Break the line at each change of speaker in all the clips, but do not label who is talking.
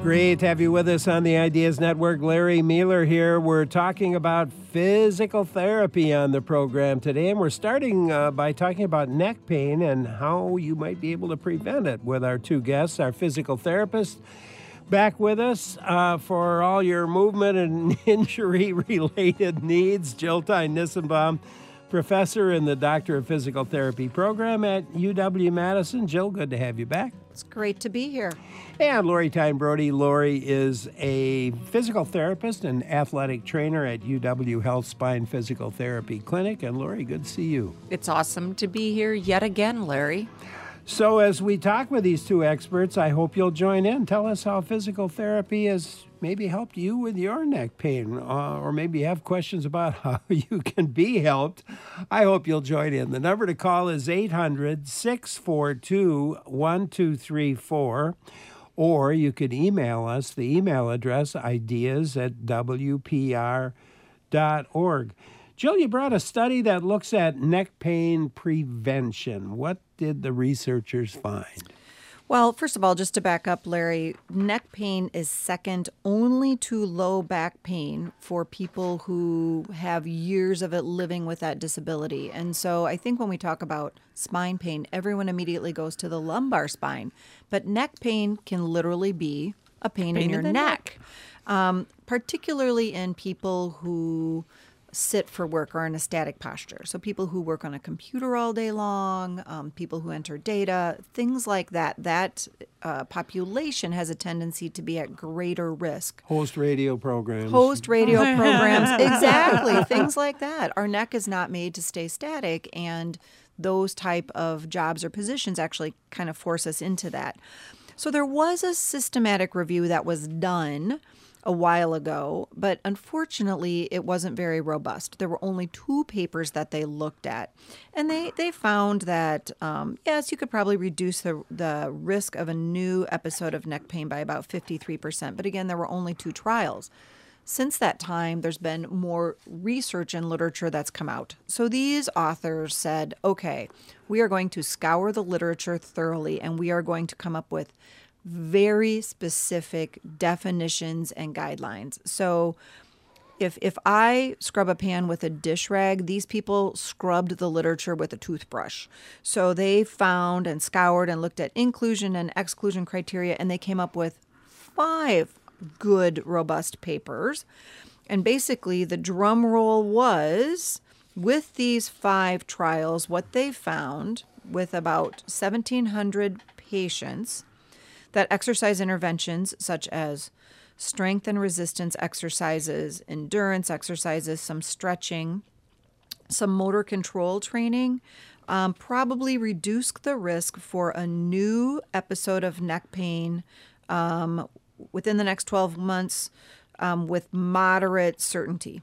Great to have you with us on the Ideas Network. Larry Mueller here. We're talking about physical therapy on the program today, and we're starting by talking about neck pain and how you might be able to prevent it with our two guests, our physical therapist, back with us for all your movement and injury-related needs, Jill Tyne-Nissenbaum, professor in the Doctor of Physical Therapy program at UW-Madison. Jill, good to have you back.
It's great to be here.
And Lori Tyne-Brody. Lori is a physical therapist and athletic trainer at UW Health Spine Physical Therapy Clinic. And Lori, good to see you.
It's awesome to be here yet again, Larry.
So as we talk with these two experts, I hope you'll join in. Tell us how physical therapy has maybe helped you with your neck pain, or maybe you have questions about how you can be helped. I hope you'll join in. The number to call is 800-642-1234, or you could email us. The email address, ideas@wpr.org. Jill, you brought a study that looks at neck pain prevention. What did the researchers find?
Well, first of all, just to back up, Larry, neck pain is second only to low back pain for people who have years of it living with that disability. And so I think when we talk about spine pain, everyone immediately goes to the lumbar spine. But neck pain can literally be a pain in your neck. Particularly in people who sit for work or in a static posture. So people who work on a computer all day long, people who enter data, things like that. That population has a tendency to be at greater risk.
Host radio programs.
Exactly. Things like that. Our neck is not made to stay static, and those type of jobs or positions actually kind of force us into that. So there was a systematic review that was done a while ago, but unfortunately it wasn't very robust. There were only 2 papers that they looked at, and they found that yes, you could probably reduce the risk of a new episode of neck pain by about 53%, but again, there were only 2 trials. Since that time, there's been more research and literature that's come out. So these authors said, okay, we are going to scour the literature thoroughly, and we are going to come up with very specific definitions and guidelines. So if I scrub a pan with a dish rag, these people scrubbed the literature with a toothbrush. So they found and scoured and looked at inclusion and exclusion criteria, and they came up with 5 good, robust papers. And basically the drum roll was, with these 5 trials, what they found with about 1,700 patients, that exercise interventions such as strength and resistance exercises, endurance exercises, some stretching, some motor control training, probably reduced the risk for a new episode of neck pain within the next 12 months with moderate certainty.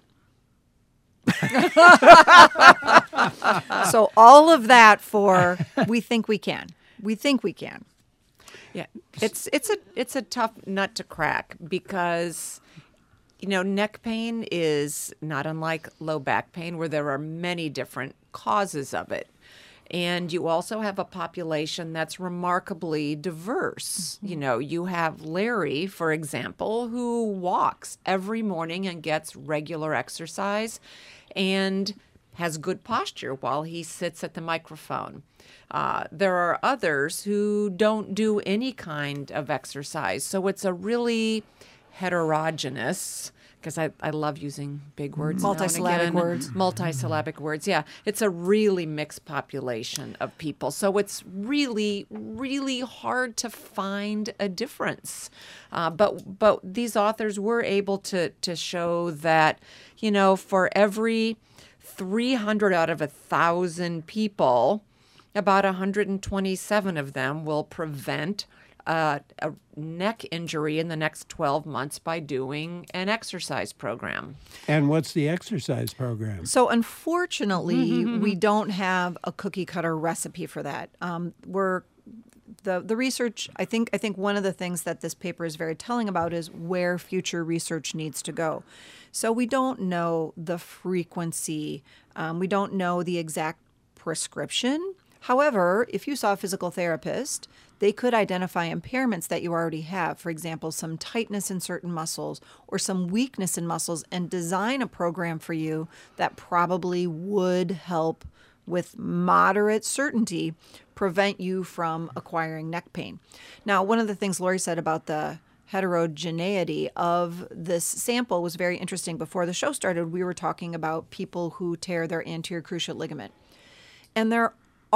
So all of that for we think we can. We think we can.
Yeah, it's a tough nut to crack because, neck pain is not unlike low back pain, where there are many different causes of it. And you also have a population that's remarkably diverse. Mm-hmm. You have Larry, for example, who walks every morning and gets regular exercise and has good posture while he sits at the microphone. There are others who don't do any kind of exercise. So it's a really heterogeneous, because I love using big words.
Multisyllabic words.
Multisyllabic words, yeah. It's a really mixed population of people. So it's really, really hard to find a difference. But these authors were able to show that, for every 300 out of 1,000 people, about 127 of them will prevent a neck injury in the next 12 months by doing an exercise program.
And what's the exercise program?
So unfortunately, we don't have a cookie cutter recipe for that. The research, I think one of the things that this paper is very telling about is where future research needs to go. So we don't know the frequency. We don't know the exact prescription. However, if you saw a physical therapist, they could identify impairments that you already have. For example, some tightness in certain muscles or some weakness in muscles, and design a program for you that probably would help with moderate certainty prevent you from acquiring neck pain. Now, one of the things Lori said about the heterogeneity of this sample was very interesting. Before the show started, we were talking about people who tear their anterior cruciate ligament. And there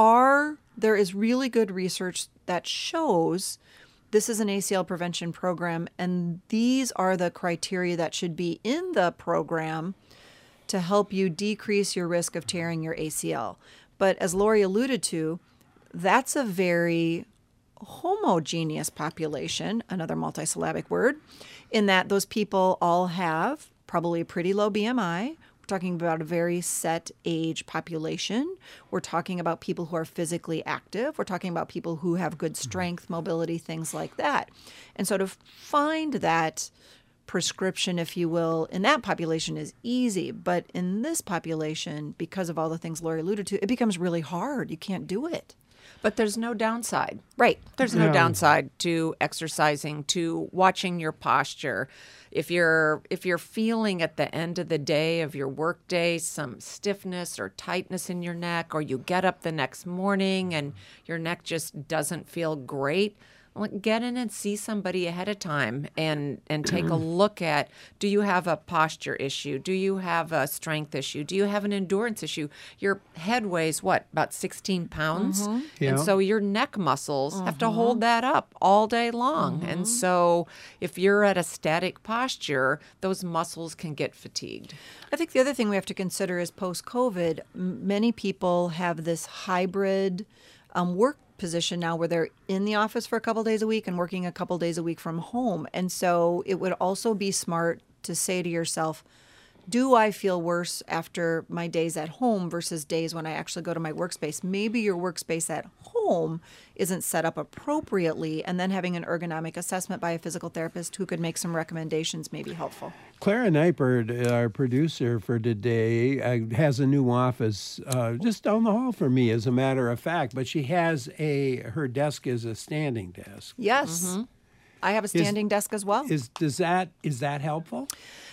is really good research that shows this is an ACL prevention program, and these are the criteria that should be in the program to help you decrease your risk of tearing your ACL. But as Lori alluded to, that's a very homogeneous population, another multisyllabic word, in that those people all have probably a pretty low BMI. We're talking about a very set age population. We're talking about people who are physically active. We're talking about people who have good strength, mobility, things like that. And so to find that prescription, if you will, in that population is easy. But in this population, because of all the things Lori alluded to, it becomes really hard. You can't do it.
But there's no downside.
Right.
There's no downside to exercising, to watching your posture. If you're feeling at the end of the day of your work day some stiffness or tightness in your neck, or you get up the next morning and your neck just doesn't feel great, well, get in and see somebody ahead of time and take a look at, do you have a posture issue? Do you have a strength issue? Do you have an endurance issue? Your head weighs, what, about 16 pounds?
Yeah.
And so your neck muscles have to hold that up all day long. And so if you're at a static posture, those muscles can get fatigued.
I think the other thing we have to consider is post-COVID, many people have this hybrid work position now where they're in the office for a couple days a week and working a couple days a week from home. And so it would also be smart to say to yourself, do I feel worse after my days at home versus days when I actually go to my workspace? Maybe your workspace at home isn't set up appropriately, and then having an ergonomic assessment by a physical therapist who could make some recommendations may be helpful.
Clara Neipert, our producer for today, has a new office just down the hall from me, as a matter of fact. But she has her desk is a standing desk.
Yes, I have a standing desk as well.
Is that helpful?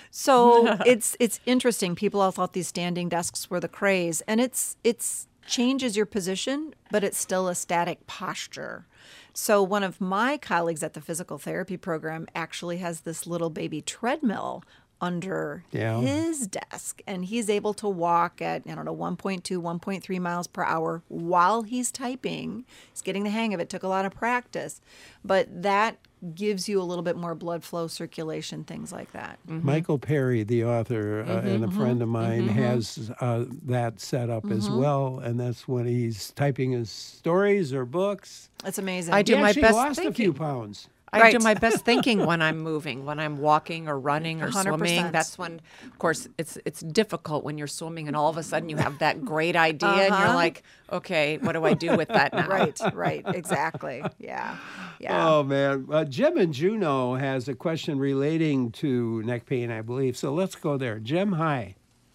So it's interesting. People all thought these standing desks were the craze, and it's changes your position, but it's still a static posture. So one of my colleagues at the physical therapy program actually has this little baby treadmill under his desk, and he's able to walk at 1.2, 1.3 miles per hour while he's typing. He's getting the hang of it. Took a lot of practice, but that gives you a little bit more blood flow, circulation, things like that.
Michael Perry, the author and a friend of mine, has that set up as well, and that's when he's typing his stories or books.
That's amazing.
I do
He
my
actually
best
lost a
thinking.
few pounds.
I do my best thinking when I'm moving, when I'm walking or running or
100%.
swimming. That's when, of course, it's difficult when you're swimming and all of a sudden you have that great idea and you're like, okay, what do I do with that now?
Right, exactly. Yeah.
Oh, man. Jim in Juneau has a question relating to neck pain, I believe. So let's go there. Jim, hi.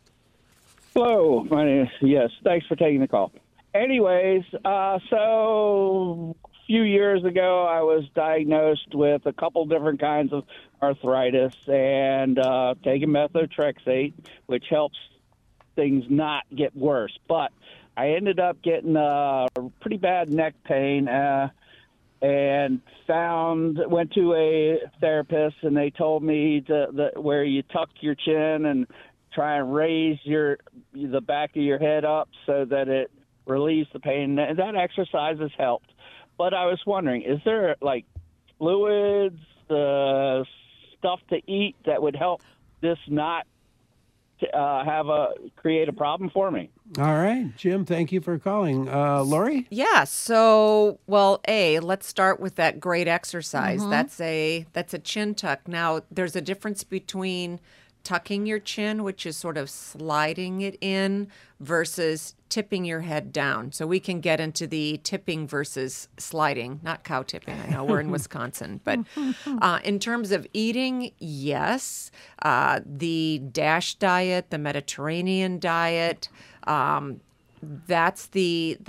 Hello, my name. Yes, thanks for taking the call. Anyways, so a few years ago, I was diagnosed with a couple different kinds of arthritis and taking methotrexate, which helps things not get worse. But I ended up getting pretty bad neck pain and went to a therapist, and they told me where you tuck your chin and try and raise the back of your head up so that it relieves the pain. And that exercise has helped. But I was wondering, is there like fluids, stuff to eat that would help this not create a problem for me?
All right, Jim, thank you for calling. Lori?
Yeah. So, let's start with that great exercise. That's a chin tuck. Now, there's a difference between tucking your chin, which is sort of sliding it in, versus tipping your head down. So we can get into the tipping versus sliding, not cow tipping. I know we're in Wisconsin. But in terms of eating, yes, the DASH diet, the Mediterranean diet, that's the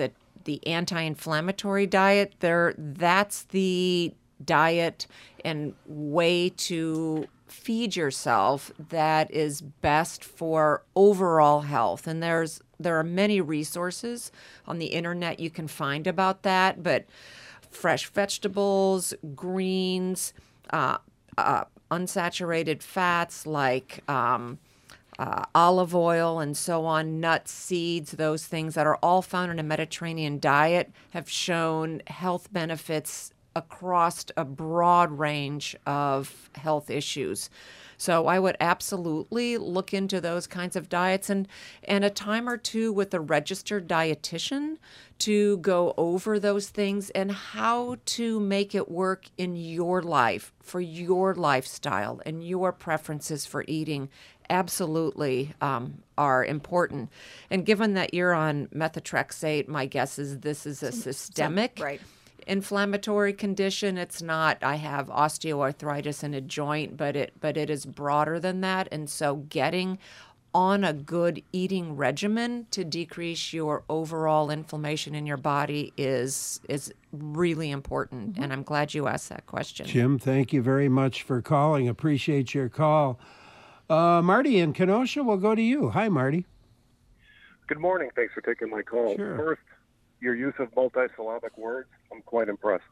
the anti-inflammatory diet, that's the diet and way to feed yourself that is best for overall health. And there are many resources on the internet you can find about that, but fresh vegetables, greens, unsaturated fats like olive oil and so on, nuts, seeds, those things that are all found in a Mediterranean diet have shown health benefits across a broad range of health issues. So I would absolutely look into those kinds of diets and a time or two with a registered dietitian to go over those things and how to make it work in your life, for your lifestyle and your preferences for eating absolutely are important. And given that you're on methotrexate, my guess is this is a systemic inflammatory condition. It's not, I have osteoarthritis in a joint, but it is broader than that. And so getting on a good eating regimen to decrease your overall inflammation in your body is really important. And I'm glad you asked that question.
Jim, thank you very much for calling. Appreciate your call. Marty in Kenosha, we'll go to you. Hi, Marty.
Good morning. Thanks for taking my call.
Sure.
First, your use of multisyllabic words, I'm quite impressed.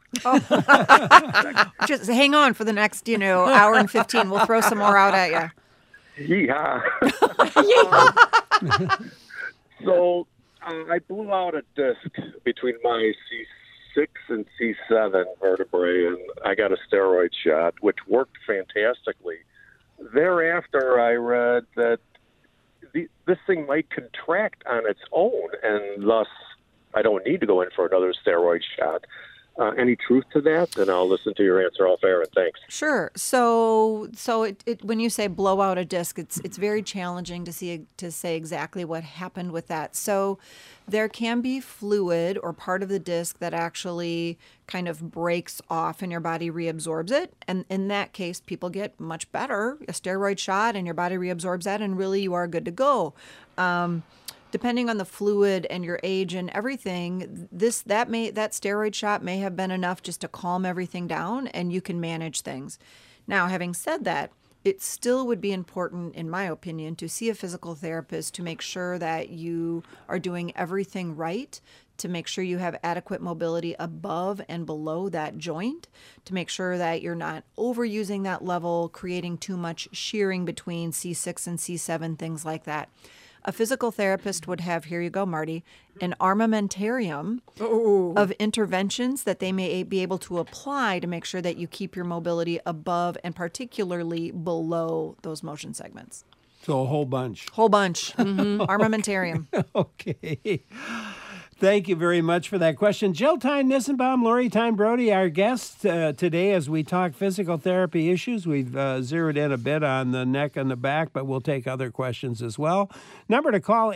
Just hang on for the next, hour and 15. We'll throw some more out at you.
Yeehaw. So I blew out a disc between my C6 and C7 vertebrae, and I got a steroid shot, which worked fantastically. Thereafter, I read that this thing might contract on its own, and thus I don't need to go in for another steroid shot. Any truth to that? And I'll listen to your answer off air, and thanks.
Sure. So when you say blow out a disc, it's very challenging to say exactly what happened with that. So there can be fluid or part of the disc that actually kind of breaks off and your body reabsorbs it. And in that case, people get much better. A steroid shot and your body reabsorbs that, and really you are good to go. Depending on the fluid and your age and everything, that steroid shot may have been enough just to calm everything down, and you can manage things. Now, having said that, it still would be important, in my opinion, to see a physical therapist to make sure that you are doing everything right, to make sure you have adequate mobility above and below that joint, to make sure that you're not overusing that level, creating too much shearing between C6 and C7, things like that. A physical therapist would have, here you go, Marty, an armamentarium of interventions that they may be able to apply to make sure that you keep your mobility above and particularly below those motion segments.
So a whole bunch.
Whole bunch. Armamentarium.
Okay. Thank you very much for that question. Jill Tyne Nissenbaum, Lori Tyne Brody, our guests today as we talk physical therapy issues. We've zeroed in a bit on the neck and the back, but we'll take other questions as well. Number to call,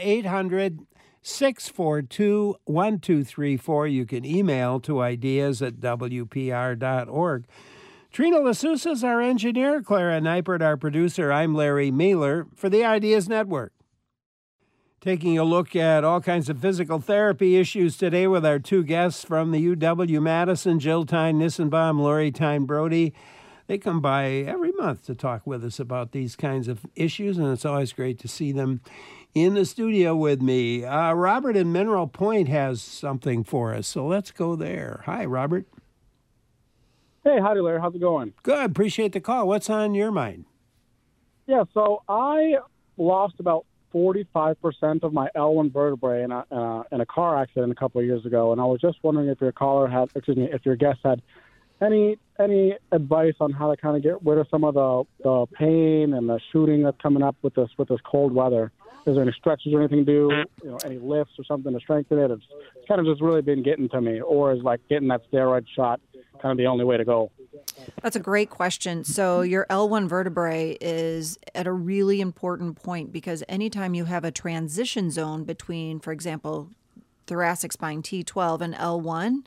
800-642-1234. You can email to ideas@wpr.org. Trina LaSousa is our engineer, Clara Neipert, our producer. I'm Larry Mueller for the Ideas Network. Taking a look at all kinds of physical therapy issues today with our two guests from the UW-Madison, Jill Tyne Nissenbaum, Lori Tyne Brody. They come by every month to talk with us about these kinds of issues, and it's always great to see them in the studio with me. Robert in Mineral Point has something for us, so let's go there. Hi, Robert.
Hey, howdy, Larry. How's it going?
Good. Appreciate the call. What's on your mind?
Yeah, so I lost about 45% of my L1 vertebrae in a car accident a couple of years ago, and I was just wondering if if your guest had any advice on how to kind of get rid of some of the pain and the shooting that's coming up with this cold weather. Is there any stretches or anything to do? Any lifts or something to strengthen it? It's kind of just really been getting to me, or is like getting that steroid shot kind of the only way to go?
That's a great question. So your L1 vertebrae is at a really important point because anytime you have a transition zone between, for example, thoracic spine T12 and L1,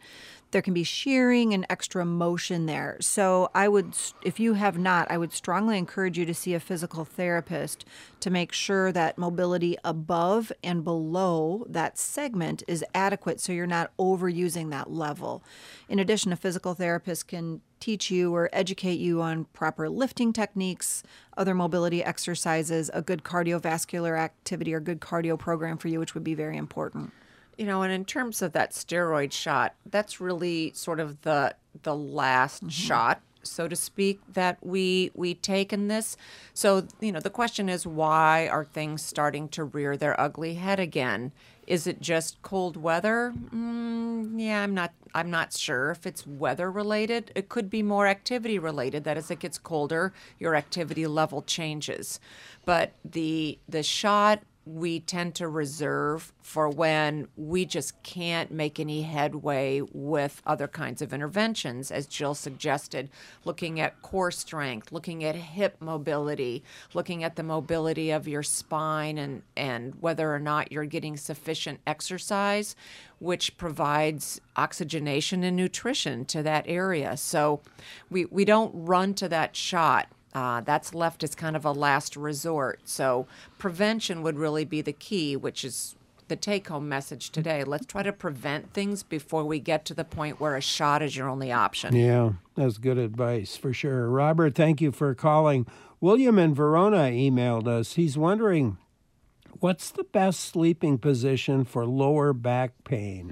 There can be shearing and extra motion there. So if you have not, I would strongly encourage you to see a physical therapist to make sure that mobility above and below that segment is adequate so you're not overusing that level. In addition, a physical therapist can teach you or educate you on proper lifting techniques, other mobility exercises, a good cardiovascular activity or good cardio program for you, which would be very important.
And in terms of that steroid shot, that's really sort of the last shot, so to speak, that we take in this. So, the question is, why are things starting to rear their ugly head again? Is it just cold weather? Yeah, I'm not sure if it's weather related. It could be more activity related. That as it gets colder, your activity level changes. But the shot we tend to reserve for when we just can't make any headway with other kinds of interventions, as Jill suggested, looking at core strength, looking at hip mobility, looking at the mobility of your spine and whether or not you're getting sufficient exercise, which provides oxygenation and nutrition to that area. So we don't run to that shot. That's left as kind of a last resort. So prevention would really be the key, which is the take-home message today. Let's try to prevent things before we get to the point where a shot is your only option.
Yeah, that's good advice for sure. Robert, thank you for calling. William in Verona emailed us. He's wondering, what's the best sleeping position for lower back pain?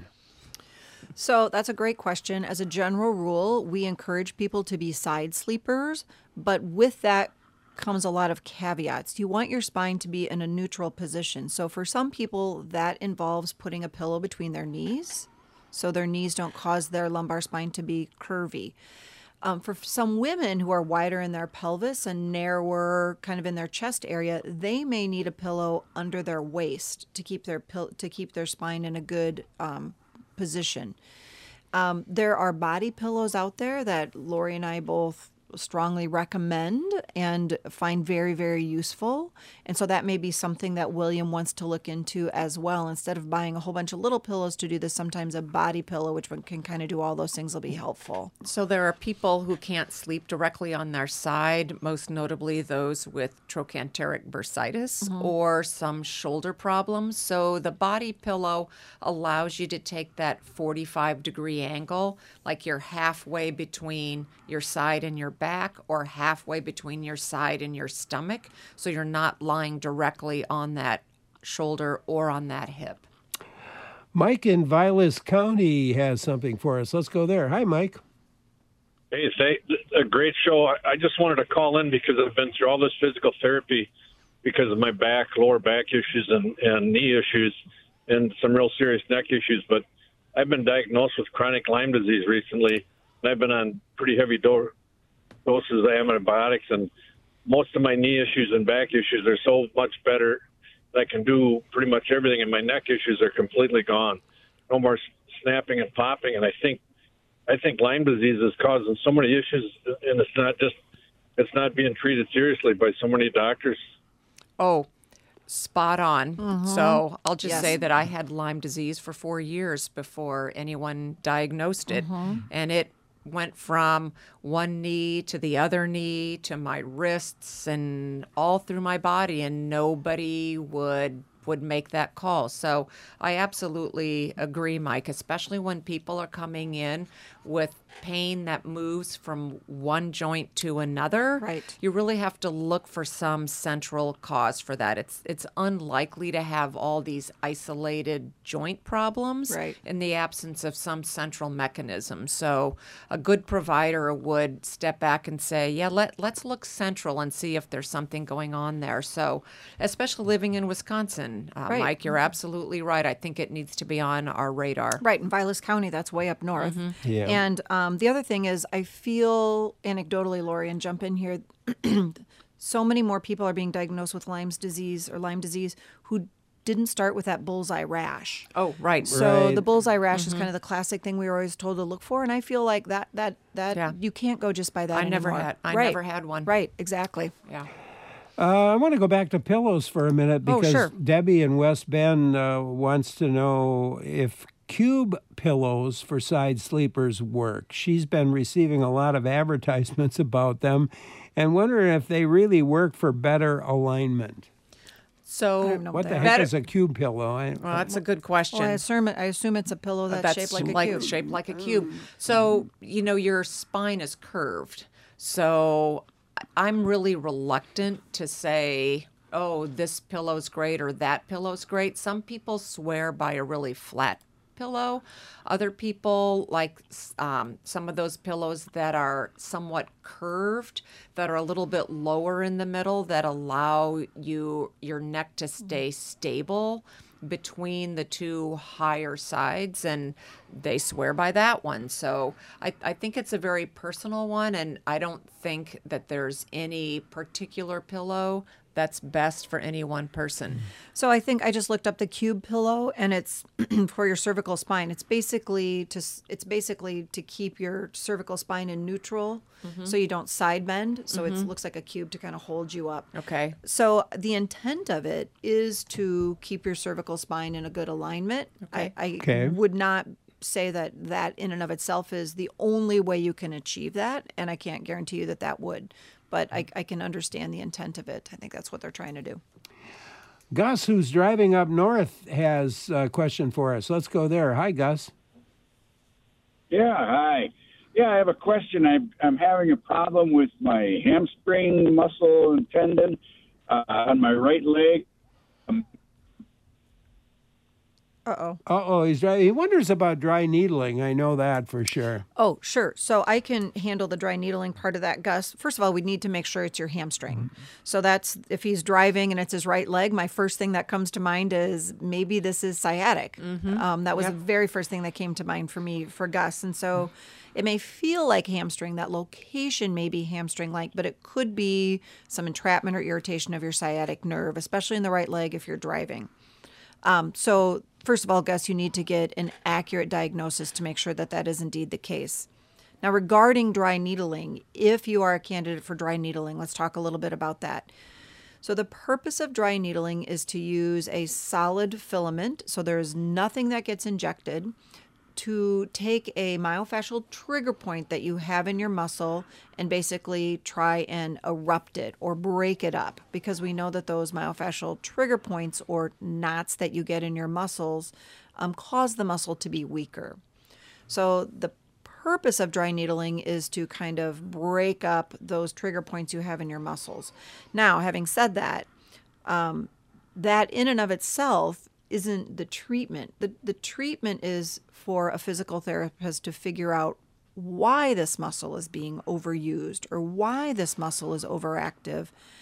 So that's a great question. As a general rule, we encourage people to be side sleepers, but with that comes a lot of caveats. You want your spine to be in a neutral position. So for some people, that involves putting a pillow between their knees so their knees don't cause their lumbar spine to be curvy. For some women who are wider in their pelvis and narrower kind of in their chest area, they may need a pillow under their waist to keep their spine in a good position. There are body pillows out there that Lori and I both strongly recommend and find very, very useful. And so that may be something that William wants to look into as well. Instead of buying a whole bunch of little pillows to do this, sometimes a body pillow, which one can kind of do all those things, will be helpful.
So there are people who can't sleep directly on their side, most notably those with trochanteric bursitis or some shoulder problems. So the body pillow allows you to take that 45-degree angle, like you're halfway between your side and your back or halfway between your side and your stomach, so you're not lying directly on that shoulder or on that hip.
Mike in Vilas County has something for us. Let's go there. Hi, Mike.
Hey, a great show. I just wanted to call in because I've been through all this physical therapy because of my lower back issues and knee issues and some real serious neck issues. But I've been diagnosed with chronic Lyme disease recently, and I've been on pretty heavy doses of antibiotics, and most of my knee issues and back issues are so much better that I can do pretty much everything, and my neck issues are completely gone. No more snapping and popping, and I think Lyme disease is causing so many issues, and it's not being treated seriously by so many doctors.
Oh, spot on. So I'll just say that I had Lyme disease for 4 years before anyone diagnosed it, and it went from one knee to the other knee to my wrists and all through my body, and nobody would make that call. So I absolutely agree, Mike, especially when people are coming in with pain that moves from one joint to another.
Right.
You really have to look for some central cause for that. It's unlikely to have all these isolated joint problems in the absence of some central mechanism. So a good provider would step back and say, yeah, let's look central and see if there's something going on there. So especially living in Wisconsin, Mike, you're absolutely right. I think it needs to be on our radar.
Right. In Vilas County, that's way up north.
Yeah.
And the other thing is, I feel anecdotally, Lori, and jump in here, so many more people are being diagnosed with Lyme disease who didn't start with that bullseye rash.
Oh, right.
So the bullseye rash is kind of the classic thing we were always told to look for, and I feel like that you can't go just by that anymore.
I never had one.
Right, exactly.
Yeah.
I want to go back to pillows for a minute because
sure.
Debbie in West Bend wants to know if cube pillows for side sleepers work. She's been receiving a lot of advertisements about them and wondering if they really work for better alignment.
So
What the heck is a cube pillow?
Well, that's a good question.
Well, I assume it's a pillow that's shaped like a cube.
Shaped like a cube. So, your spine is curved. So I'm really reluctant to say, oh, this pillow's great or that pillow's great. Some people swear by a really flat pillow. Other people like some of those pillows that are somewhat curved, that are a little bit lower in the middle, that allow your neck to stay stable between the two higher sides, and they swear by that one. So I think it's a very personal one, and I don't think that there's any particular pillow that's best for any one person.
So I think I just looked up the cube pillow, and it's for your cervical spine. It's basically to keep your cervical spine in neutral, so you don't side bend. So it looks like a cube to kind of hold you up.
Okay.
So the intent of it is to keep your cervical spine in a good alignment.
Okay.
I would not say that in and of itself is the only way you can achieve that, and I can't guarantee you that would. But I can understand the intent of it. I think that's what they're trying to do.
Gus, who's driving up north, has a question for us. Let's go there. Hi, Gus.
Yeah, hi. Yeah, I have a question. I'm having a problem with my hamstring muscle and tendon on my right leg.
Uh-oh.
He's driving. He wonders about dry needling. I know that for sure.
Oh, sure. So I can handle the dry needling part of that, Gus. First of all, we need to make sure it's your hamstring. So that's, if he's driving and it's his right leg, my first thing that comes to mind is maybe this is sciatic. That was the very first thing that came to mind for me for Gus. And so it may feel like hamstring. That location may be hamstring-like, but it could be some entrapment or irritation of your sciatic nerve, especially in the right leg if you're driving. So first of all, Gus, you need to get an accurate diagnosis to make sure that is indeed the case. Now, regarding dry needling, if you are a candidate for dry needling, let's talk a little bit about that. So the purpose of dry needling is to use a solid filament, so there's nothing that gets injected, to take a myofascial trigger point that you have in your muscle and basically try and erupt it or break it up, because we know that those myofascial trigger points or knots that you get in your muscles cause the muscle to be weaker. So the purpose of dry needling is to kind of break up those trigger points you have in your muscles. Now, having said that, that in and of itself isn't the treatment. The treatment is for a physical therapist to figure out why this muscle is being overused or why this muscle is overactive,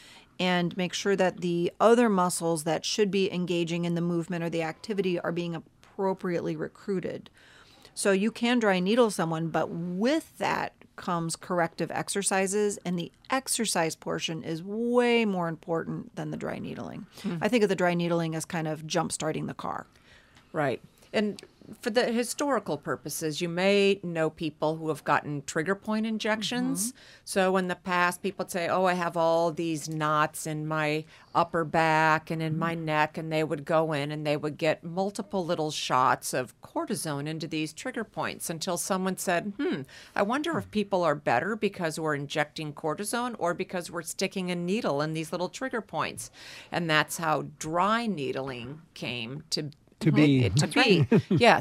and make sure that the other muscles that should be engaging in the movement or the activity are being appropriately recruited. So you can dry needle someone, but with that comes corrective exercises, and the exercise portion is way more important than the dry needling. I think of the dry needling as kind of jump-starting the car.
Right. And for the historical purposes, you may know people who have gotten trigger point injections. So in the past, people would say, oh, I have all these knots in my upper back and in my neck, and they would go in and they would get multiple little shots of cortisone into these trigger points until someone said, I wonder if people are better because we're injecting cortisone or because we're sticking a needle in these little trigger points. And that's how dry needling came to be. Yes.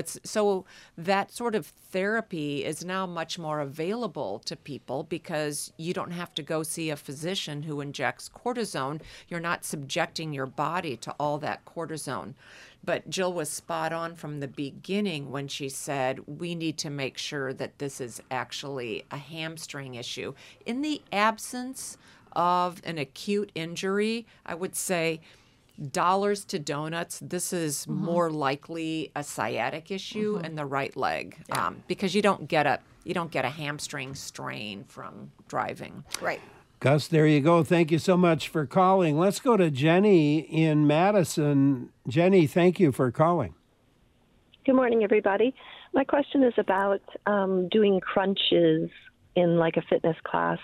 So that sort of therapy is now much more available to people because you don't have to go see a physician who injects cortisone. You're not subjecting your body to all that cortisone. But Jill was spot on from the beginning when she said we need to make sure that this is actually a hamstring issue. In the absence of an acute injury, I would say dollars to donuts, this is more likely a sciatic issue in the right leg, because you don't get a hamstring strain from driving.
Right.
Gus, there you go. Thank you so much for calling. Let's go to Jenny in Madison. Jenny, thank you for calling.
Good morning, everybody. My question is about doing crunches in like a fitness class.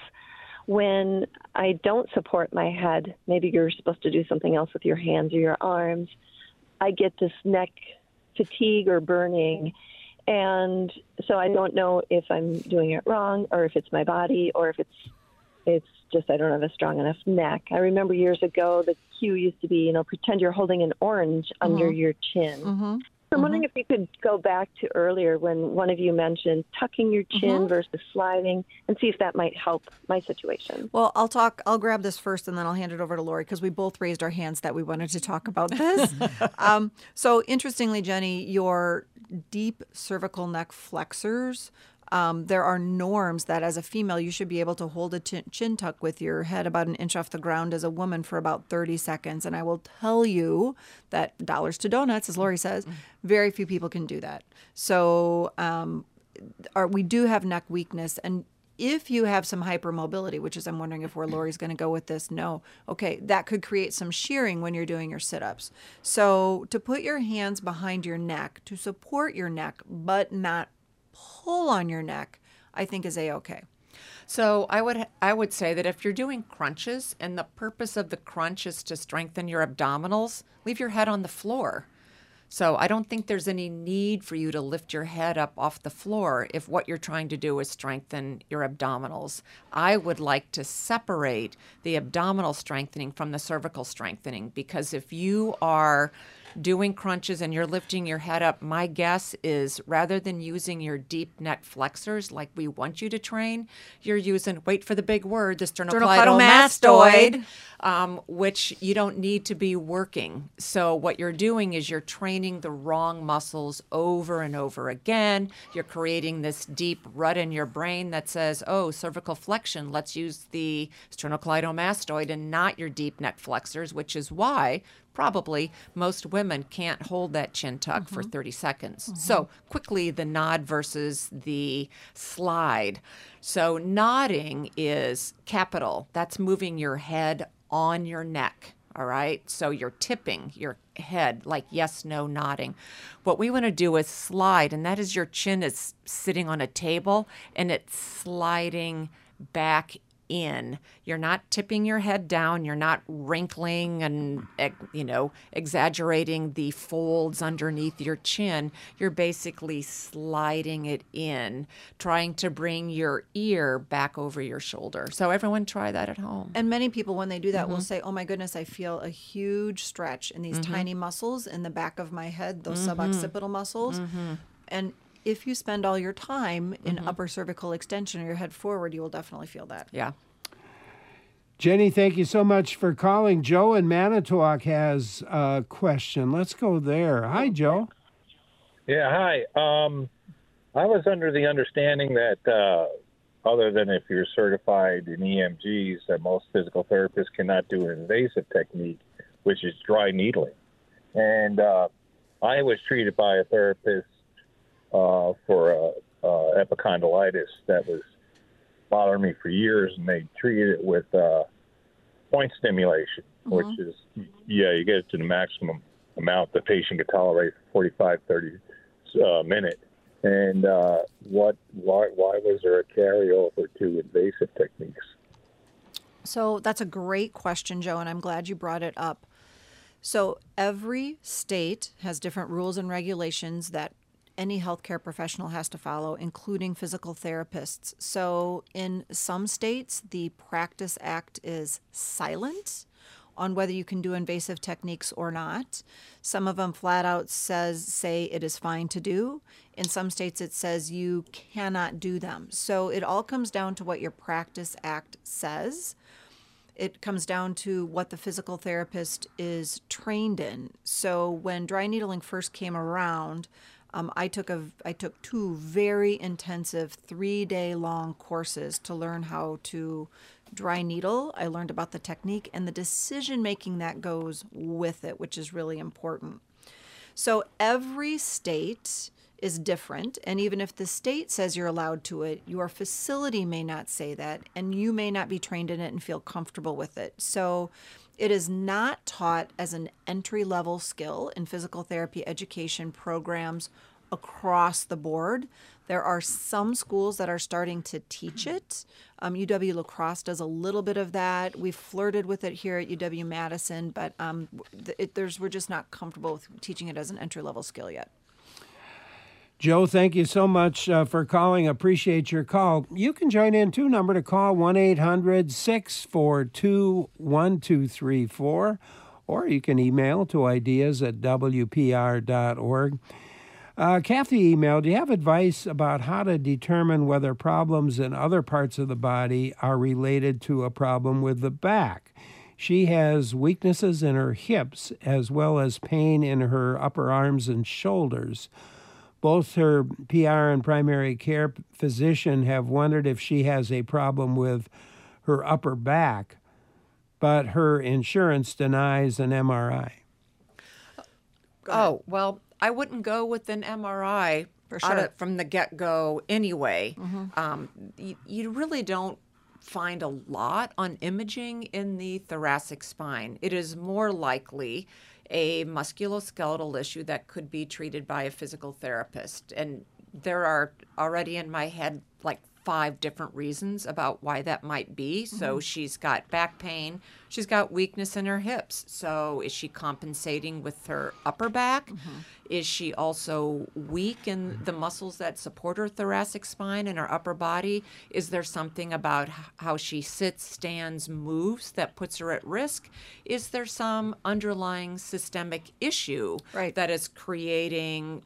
When I don't support my head, maybe you're supposed to do something else with your hands or your arms, I get this neck fatigue or burning. And so I don't know if I'm doing it wrong or if it's my body or if it's just I don't have a strong enough neck. I remember years ago the cue used to be, pretend you're holding an orange under your chin. So I'm wondering if you could go back to earlier when one of you mentioned tucking your chin versus sliding and see if that might help my situation.
Well, I'll grab this first and then I'll hand it over to Lori because we both raised our hands that we wanted to talk about this. So interestingly, Jenny, your deep cervical neck flexors, there are norms that as a female, you should be able to hold a chin tuck with your head about an inch off the ground as a woman for about 30 seconds. And I will tell you that dollars to donuts, as Lori says, very few people can do that. So we do have neck weakness. And if you have some hypermobility, which is I'm wondering if where Lori's going to go with this, no. Okay, that could create some shearing when you're doing your sit-ups. So to put your hands behind your neck to support your neck, but not pull on your neck, I think is A-okay.
So I would say that if you're doing crunches and the purpose of the crunch is to strengthen your abdominals, leave your head on the floor. So I don't think there's any need for you to lift your head up off the floor if what you're trying to do is strengthen your abdominals. I would like to separate the abdominal strengthening from the cervical strengthening, because if you are doing crunches and you're lifting your head up, my guess is rather than using your deep neck flexors like we want you to train, you're using, wait for the big word, the sternocleidomastoid, which you don't need to be working. So what you're doing is you're training the wrong muscles over and over again. You're creating this deep rut in your brain that says, oh, cervical flexion, let's use the sternocleidomastoid and not your deep neck flexors, which is why probably most women can't hold that chin tuck for 30 seconds. So quickly, the nod versus the slide. So nodding is capital. That's moving your head on your neck. All right. So you're tipping your head like yes, no, nodding. What we want to do is slide, and that is your chin is sitting on a table and it's sliding back in. You're not tipping your head down. You're not wrinkling and, exaggerating the folds underneath your chin. You're basically sliding it in, trying to bring your ear back over your shoulder. So everyone try that at home.
And many people, when they do that, will say, oh my goodness, I feel a huge stretch in these tiny muscles in the back of my head, those suboccipital muscles. And if you spend all your time in upper cervical extension or your head forward, you will definitely feel that.
Yeah.
Jenny, thank you so much for calling. Joe in Manitowoc has a question. Let's go there. Hi, Joe.
Yeah, hi. I was under the understanding that other than if you're certified in EMGs, that most physical therapists cannot do an invasive technique, which is dry needling. And I was treated by a therapist for epicondylitis that was bothering me for years, and they treated it with point stimulation, which is, you get it to the maximum amount the patient can tolerate for 45, 30 minutes. And why was there a carryover to invasive techniques?
So that's a great question, Joe, and I'm glad you brought it up. So every state has different rules and regulations that any healthcare professional has to follow, including physical therapists. So in some states, the Practice Act is silent on whether you can do invasive techniques or not. Some of them flat out say it is fine to do. In some states, it says you cannot do them. So it all comes down to what your Practice Act says. It comes down to what the physical therapist is trained in. So when dry needling first came around, I took 2 very intensive 3-day-long courses to learn how to dry needle. I learned about the technique and the decision-making that goes with it, which is really important. So every state is different, and even if the state says you're allowed to it, your facility may not say that, and you may not be trained in it and feel comfortable with it. So it is not taught as an entry-level skill in physical therapy education programs across the board. There are some schools that are starting to teach it. UW-La Crosse does a little bit of that. We've flirted with it here at UW-Madison, but we're just not comfortable with teaching it as an entry-level skill yet.
Joe, thank you so much for calling. Appreciate your call. You can join in too. Number to call 1-800-642-1234, or you can email to ideas@wpr.org. Kathy emailed, do you have advice about how to determine whether problems in other parts of the body are related to a problem with the back? She has weaknesses in her hips as well as pain in her upper arms and shoulders. Both her PR and primary care physician have wondered if she has a problem with her upper back, but her insurance denies an MRI.
Oh, well, I wouldn't go with an MRI
For sure.
from the get-go anyway. You really don't find a lot on imaging in the thoracic spine. It is more likely a musculoskeletal issue that could be treated by a physical therapist. And there are already in my head like 5 different reasons about why that might be. So she's got back pain. She's got weakness in her hips. So is she compensating with her upper back? Is she also weak in the muscles that support her thoracic spine and her upper body? Is there something about how she sits, stands, moves that puts her at risk? Is there some underlying systemic issue that is creating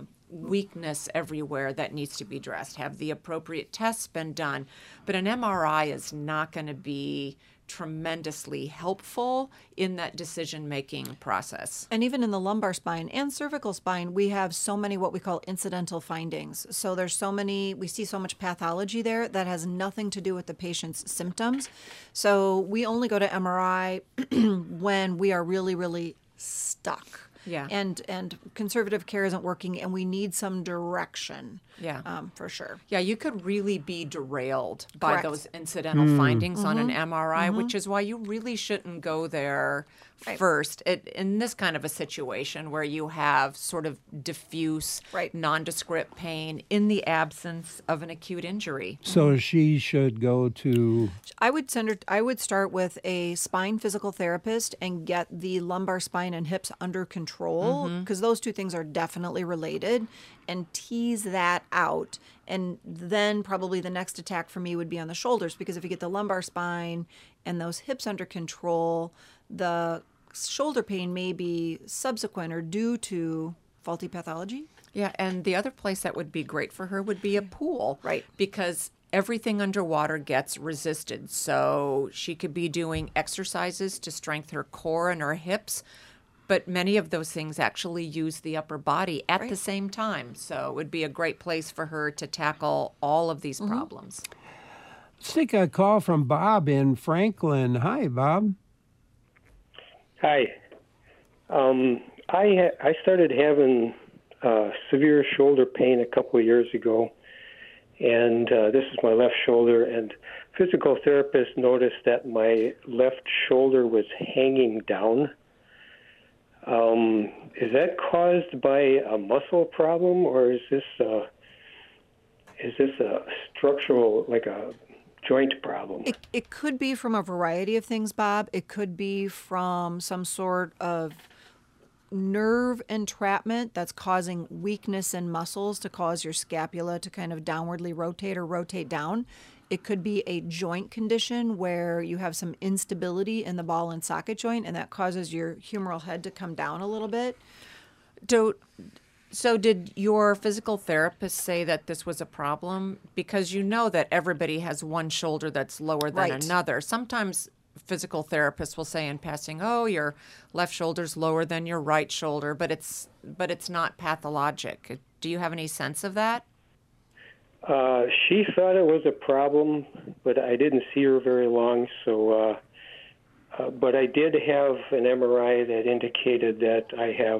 weakness everywhere that needs to be addressed? Have the appropriate tests been done? But an MRI is not going to be tremendously helpful in that decision-making process.
And even in the lumbar spine and cervical spine, we have so many what we call incidental findings. So there's so many, we see so much pathology there that has nothing to do with the patient's symptoms. So we only go to MRI when we are really, really stuck.
Yeah.
And conservative care isn't working, and we need some direction.
Yeah.
For sure.
Yeah, you could really be derailed by
Correct.
those incidental findings on an MRI, which is why you really shouldn't go there first in this kind of a situation where you have sort of diffuse, nondescript pain in the absence of an acute injury.
So she should go to...
I would start with a spine physical therapist and get the lumbar spine and hips under control, because those two things are definitely related, and tease that out. And then probably the next attack for me would be on the shoulders, because if you get the lumbar spine and those hips under control, the shoulder pain may be subsequent or due to faulty pathology.
Yeah, and the other place that would be great for her would be a pool.
Right.
Because everything underwater gets resisted. So she could be doing exercises to strengthen her core and her hips, but many of those things actually use the upper body at the same time. So it would be a great place for her to tackle all of these problems.
Let's take a call from Bob in Franklin. Hi, Bob.
Hi. I started having severe shoulder pain a couple of years ago, and this is my left shoulder, and physical therapist noticed that my left shoulder was hanging down. Is that caused by a muscle problem, or is this a structural, like a joint problem?
It could be from a variety of things, Bob. It could be from some sort of nerve entrapment that's causing weakness in muscles to cause your scapula to kind of downwardly rotate or rotate down. It could be a joint condition where you have some instability in the ball and socket joint, and that causes your humeral head to come down a little bit.
So did your physical therapist say that this was a problem? Because you know that everybody has one shoulder that's lower than another. Sometimes physical therapists will say in passing, "Oh, your left shoulder's lower than your right shoulder," but it's not pathologic. Do you have any sense of that?
She thought it was a problem, but I didn't see her very long. So, but I did have an MRI that indicated that I have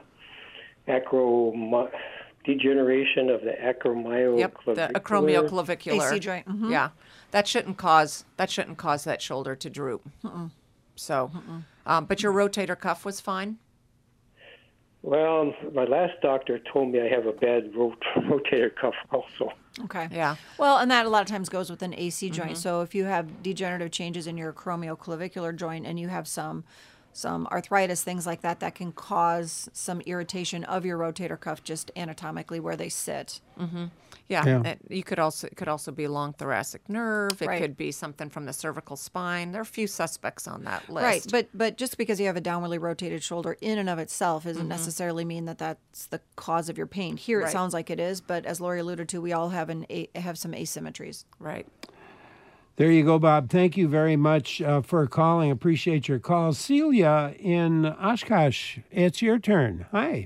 degeneration of the acromioclavicular.
The acromioclavicular
AC joint.
Yeah, that shouldn't cause that shoulder to droop. So, but your rotator cuff was fine.
Well, my last doctor told me I have a bad rotator cuff also.
Okay.
Yeah.
Well, and that a lot of times goes with an AC joint. So if you have degenerative changes in your acromioclavicular joint and you have some some arthritis, things like that, that can cause some irritation of your rotator cuff just anatomically where they sit.
Yeah. You could also it could also be long thoracic nerve. It
Right.
could be something from the cervical spine. There are a few suspects on that list.
Right, but just because you have a downwardly rotated shoulder in and of itself doesn't necessarily mean that that's the cause of your pain. Here it
Right.
sounds like it is, but as Lori alluded to, we all have have some asymmetries.
Right.
There you go, Bob. Thank you very much for calling. Appreciate your call. Celia in Oshkosh, it's your turn. Hi.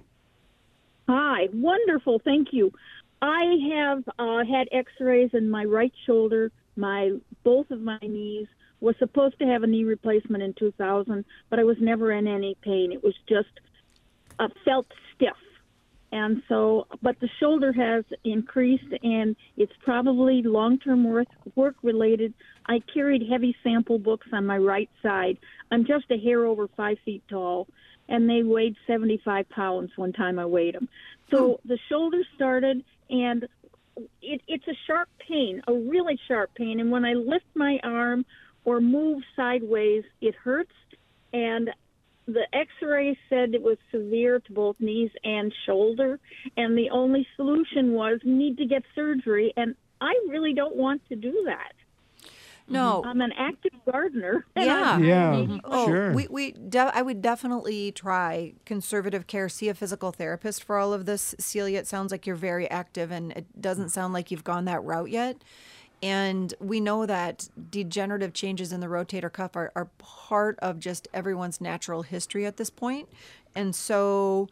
Hi, wonderful, thank you. I have had X-rays in my right shoulder, both of my knees. Was supposed to have a knee replacement in 2000, but I was never in any pain. It was just felt stiff, and so. But the shoulder has increased, and it's probably long-term work related. I carried heavy sample books on my right side. I'm just a hair over 5 feet tall, and they weighed 75 pounds one time I weighed them. So the shoulder started, and it's a sharp pain, a really sharp pain. And when I lift my arm or move sideways, it hurts. And the X-ray said it was severe to both knees and shoulder. And the only solution was need to get surgery. And I really don't want to do that.
No.
I'm an active gardener. and
Yeah.
I'm-
Yeah,
Oh,
sure.
I would definitely try conservative care, see a physical therapist for all of this. Celia, it sounds like you're very active, and it doesn't sound like you've gone that route yet. And we know that degenerative changes in the rotator cuff are part of just everyone's natural history at this point. And so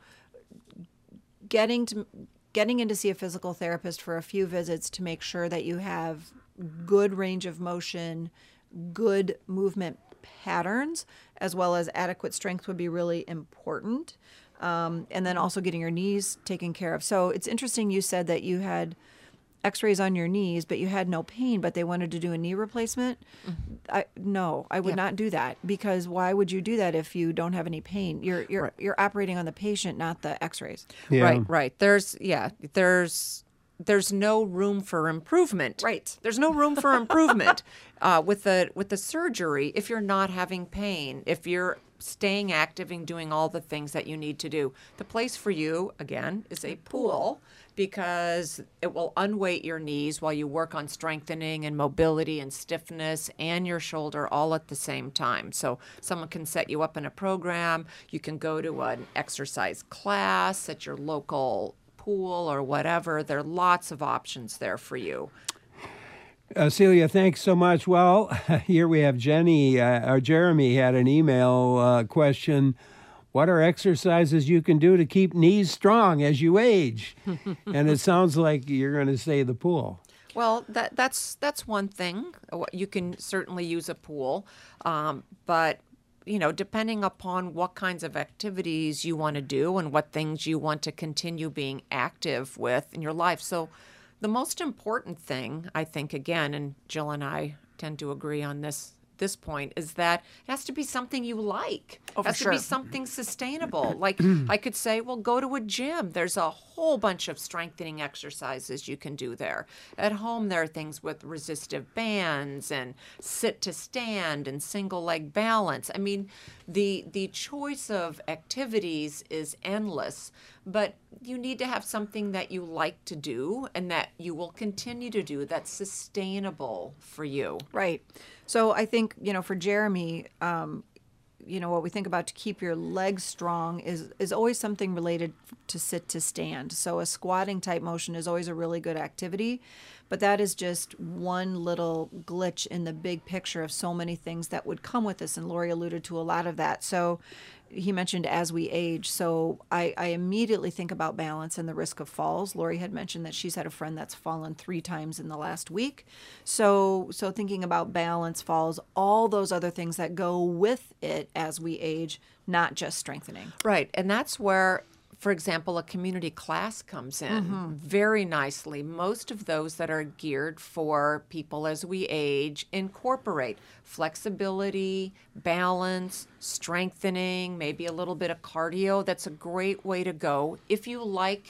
getting in to see a physical therapist for a few visits to make sure that you have good range of motion, good movement patterns, as well as adequate strength would be really important. And then also getting your knees taken care of. So it's interesting you said that you had X-rays on your knees, but you had no pain, but they wanted to do a knee replacement. No, I would not do that, because why would you do that if you don't have any pain? You're operating on the patient, not the X-rays.
Yeah.
Right. There's no room for improvement.
Right.
There's no room for improvement with the surgery if you're not having pain, if you're staying active and doing all the things that you need to do. The place for you, again, is a pool, because it will unweight your knees while you work on strengthening and mobility and stiffness and your shoulder all at the same time. So someone can set you up in a program. You can go to an exercise class at your local pool or whatever. There are lots of options there for you.
Celia, thanks so much. Well, here we have Jenny, or Jeremy had an email question. What are exercises you can do to keep knees strong as you age? And it sounds like you're going to say the pool.
Well, that's one thing. You can certainly use a pool, but depending upon what kinds of activities you want to do and what things you want to continue being active with in your life. So the most important thing, I think, again, and Jill and I tend to agree on this point, is that it has to be something you like. It has to be something sustainable. Like I could say, well, go to a gym. There's a whole bunch of strengthening exercises you can do there. At home, there are things with resistive bands and sit to stand and single leg balance. I mean, the choice of activities is endless, but you need to have something that you like to do and that you will continue to do that's sustainable for you.
Right. So I think, for Jeremy, what we think about to keep your legs strong is always something related to sit to stand. So a squatting type motion is always a really good activity, but that is just one little glitch in the big picture of so many things that would come with this. And Lori alluded to a lot of that. So he mentioned as we age. So I immediately think about balance and the risk of falls. Lori had mentioned that she's had a friend that's fallen 3 times in the last week. So thinking about balance, falls, all those other things that go with it as we age, not just strengthening.
Right. And that's where, for example, a community class comes in very nicely. Most of those that are geared for people as we age incorporate flexibility, balance, strengthening, maybe a little bit of cardio. That's a great way to go if you like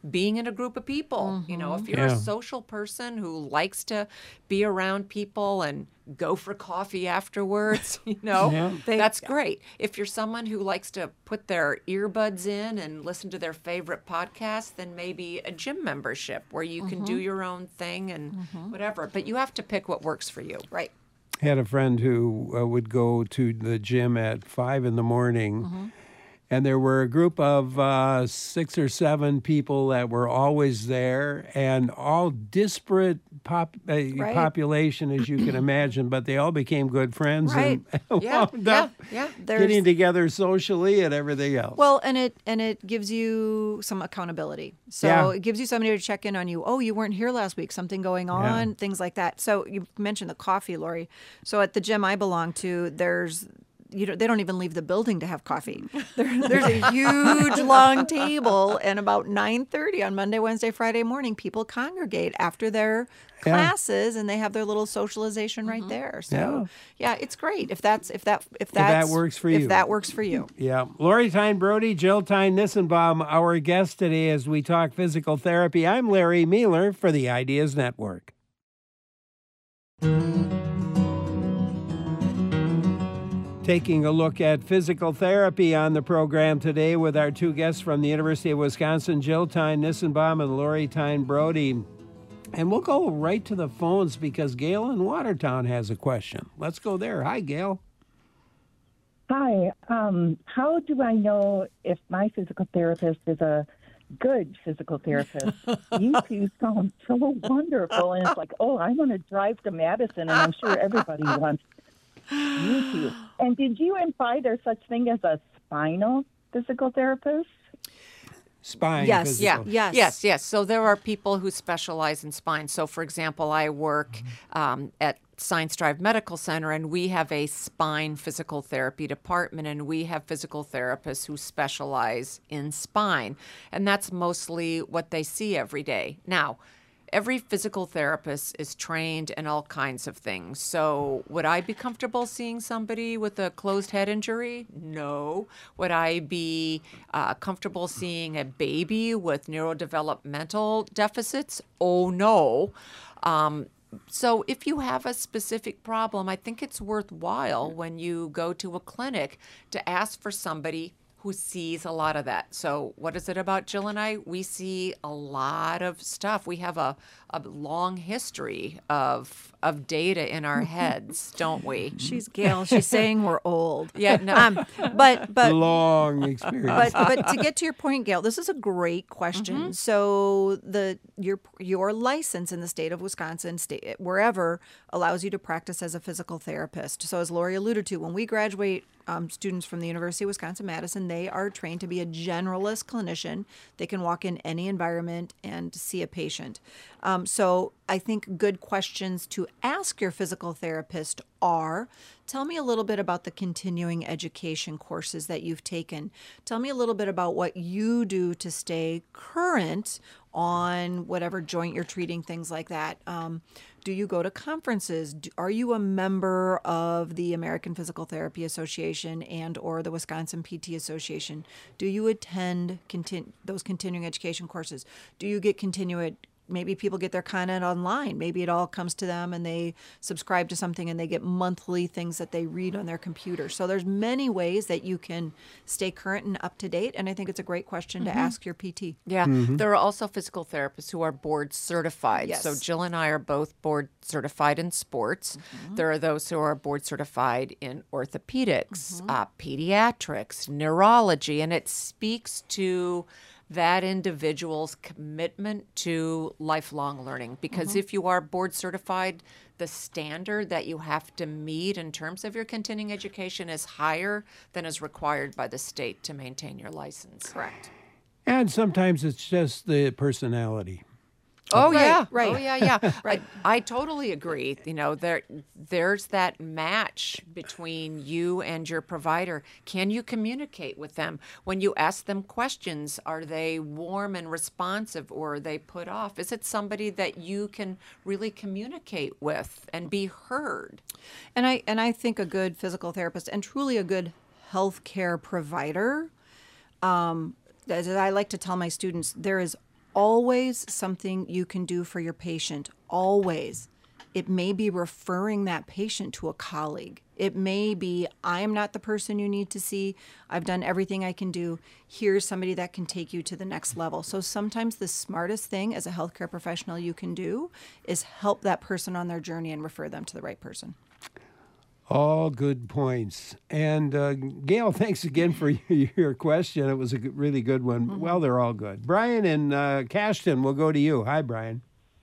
being in a group of people. You know, if you're a social person who likes to be around people and go for coffee afterwards, you know, that's great. If you're someone who likes to put their earbuds in and listen to their favorite podcast, then maybe a gym membership where you can do your own thing and whatever. But you have to pick what works for you.
Right.
Had a friend who would go to the gym at 5 in the morning, and there were a group of 6 or 7 people that were always there, and all disparate population, as you can imagine, but they all became good friends and wound up getting together socially and everything else.
Well, and it gives you some accountability. So it gives you somebody to check in on you. Oh, you weren't here last week. Something going on, things like that. So you mentioned the coffee, Lori. So at the gym I belong to, they don't even leave the building to have coffee. There's a huge long table, and about 9:30 on Monday, Wednesday, Friday morning, people congregate after their classes, and they have their little socialization right there. So it's great if that
works for you.
If that works for you.
Yeah. Lori Tyne Brody, Jill Tyne Nissenbaum, our guest today as we talk physical therapy. I'm Larry Mueller for the Ideas Network. Taking a look at physical therapy on the program today with our 2 guests from the University of Wisconsin, Jill Tyne Nissenbaum and Lori Tyne Brody. And we'll go right to the phones because Gail in Watertown has a question. Let's go there. Hi, Gail.
Hi. How do I know if my physical therapist is a good physical therapist? You two sound so wonderful. And it's like, oh, I want to drive to Madison, and I'm sure everybody wants you two. And did you imply there's such thing as a spinal physical therapist?
Spine.
Yes.
Physical.
Yes. So there are people who specialize in spine. So, for example, I work at Science Drive Medical Center, and we have a spine physical therapy department, and we have physical therapists who specialize in spine. And that's mostly what they see every day. Now, every physical therapist is trained in all kinds of things. So would I be comfortable seeing somebody with a closed head injury? No. Would I be comfortable seeing a baby with neurodevelopmental deficits? Oh, no. So if you have a specific problem, I think it's worthwhile when you go to a clinic to ask for somebody who sees a lot of that. So what is it about Jill and I? We see a lot of stuff. We have a long history of data in our heads, don't we?
She's Gail. She's saying we're old.
Yeah, no.
But
long experience.
But to get to your point, Gail, this is a great question. So your license in the state of Wisconsin, wherever, allows you to practice as a physical therapist. So as Lori alluded to, when we graduate students from the University of Wisconsin-Madison, they are trained to be a generalist clinician. They can walk in any environment and see a patient. So I think good questions to ask your physical therapist are, tell me a little bit about the continuing education courses that you've taken. Tell me a little bit about what you do to stay current on whatever joint you're treating, things like that. Do you go to conferences? Are you a member of the American Physical Therapy Association and or the Wisconsin PT Association? Do you attend those continuing education courses? Do you get maybe people get their content online. Maybe it all comes to them and they subscribe to something and they get monthly things that they read on their computer. So there's many ways that you can stay current and up to date. And I think it's a great question to ask your PT.
Yeah. There are also physical therapists who are board certified.
Yes.
So Jill and I are both board certified in sports. There are those who are board certified in orthopedics, pediatrics, neurology, and it speaks to that individual's commitment to lifelong learning. Because if you are board certified, the standard that you have to meet in terms of your continuing education is higher than is required by the state to maintain your license.
Correct.
And sometimes it's just the personality.
Oh,
Right,
yeah.
right.
Oh, yeah.
Right.
I totally agree. You know, there's that match between you and your provider. Can you communicate with them? When you ask them questions, are they warm and responsive or are they put off? Is it somebody that you can really communicate with and be heard?
And I think a good physical therapist and truly a good healthcare provider, as I like to tell my students, there is always something you can do for your patient, always. It may be referring that patient to a colleague. It may be, I'm not the person you need to see. I've done everything I can do. Here's somebody that can take you to the next level. So sometimes the smartest thing as a healthcare professional you can do is help that person on their journey and refer them to the right person.
All good points. And Gail, thanks again for your question. It was a really good one. Mm-hmm. Well, they're all good. Brian in Cashton, we'll go to you. Hi, Brian.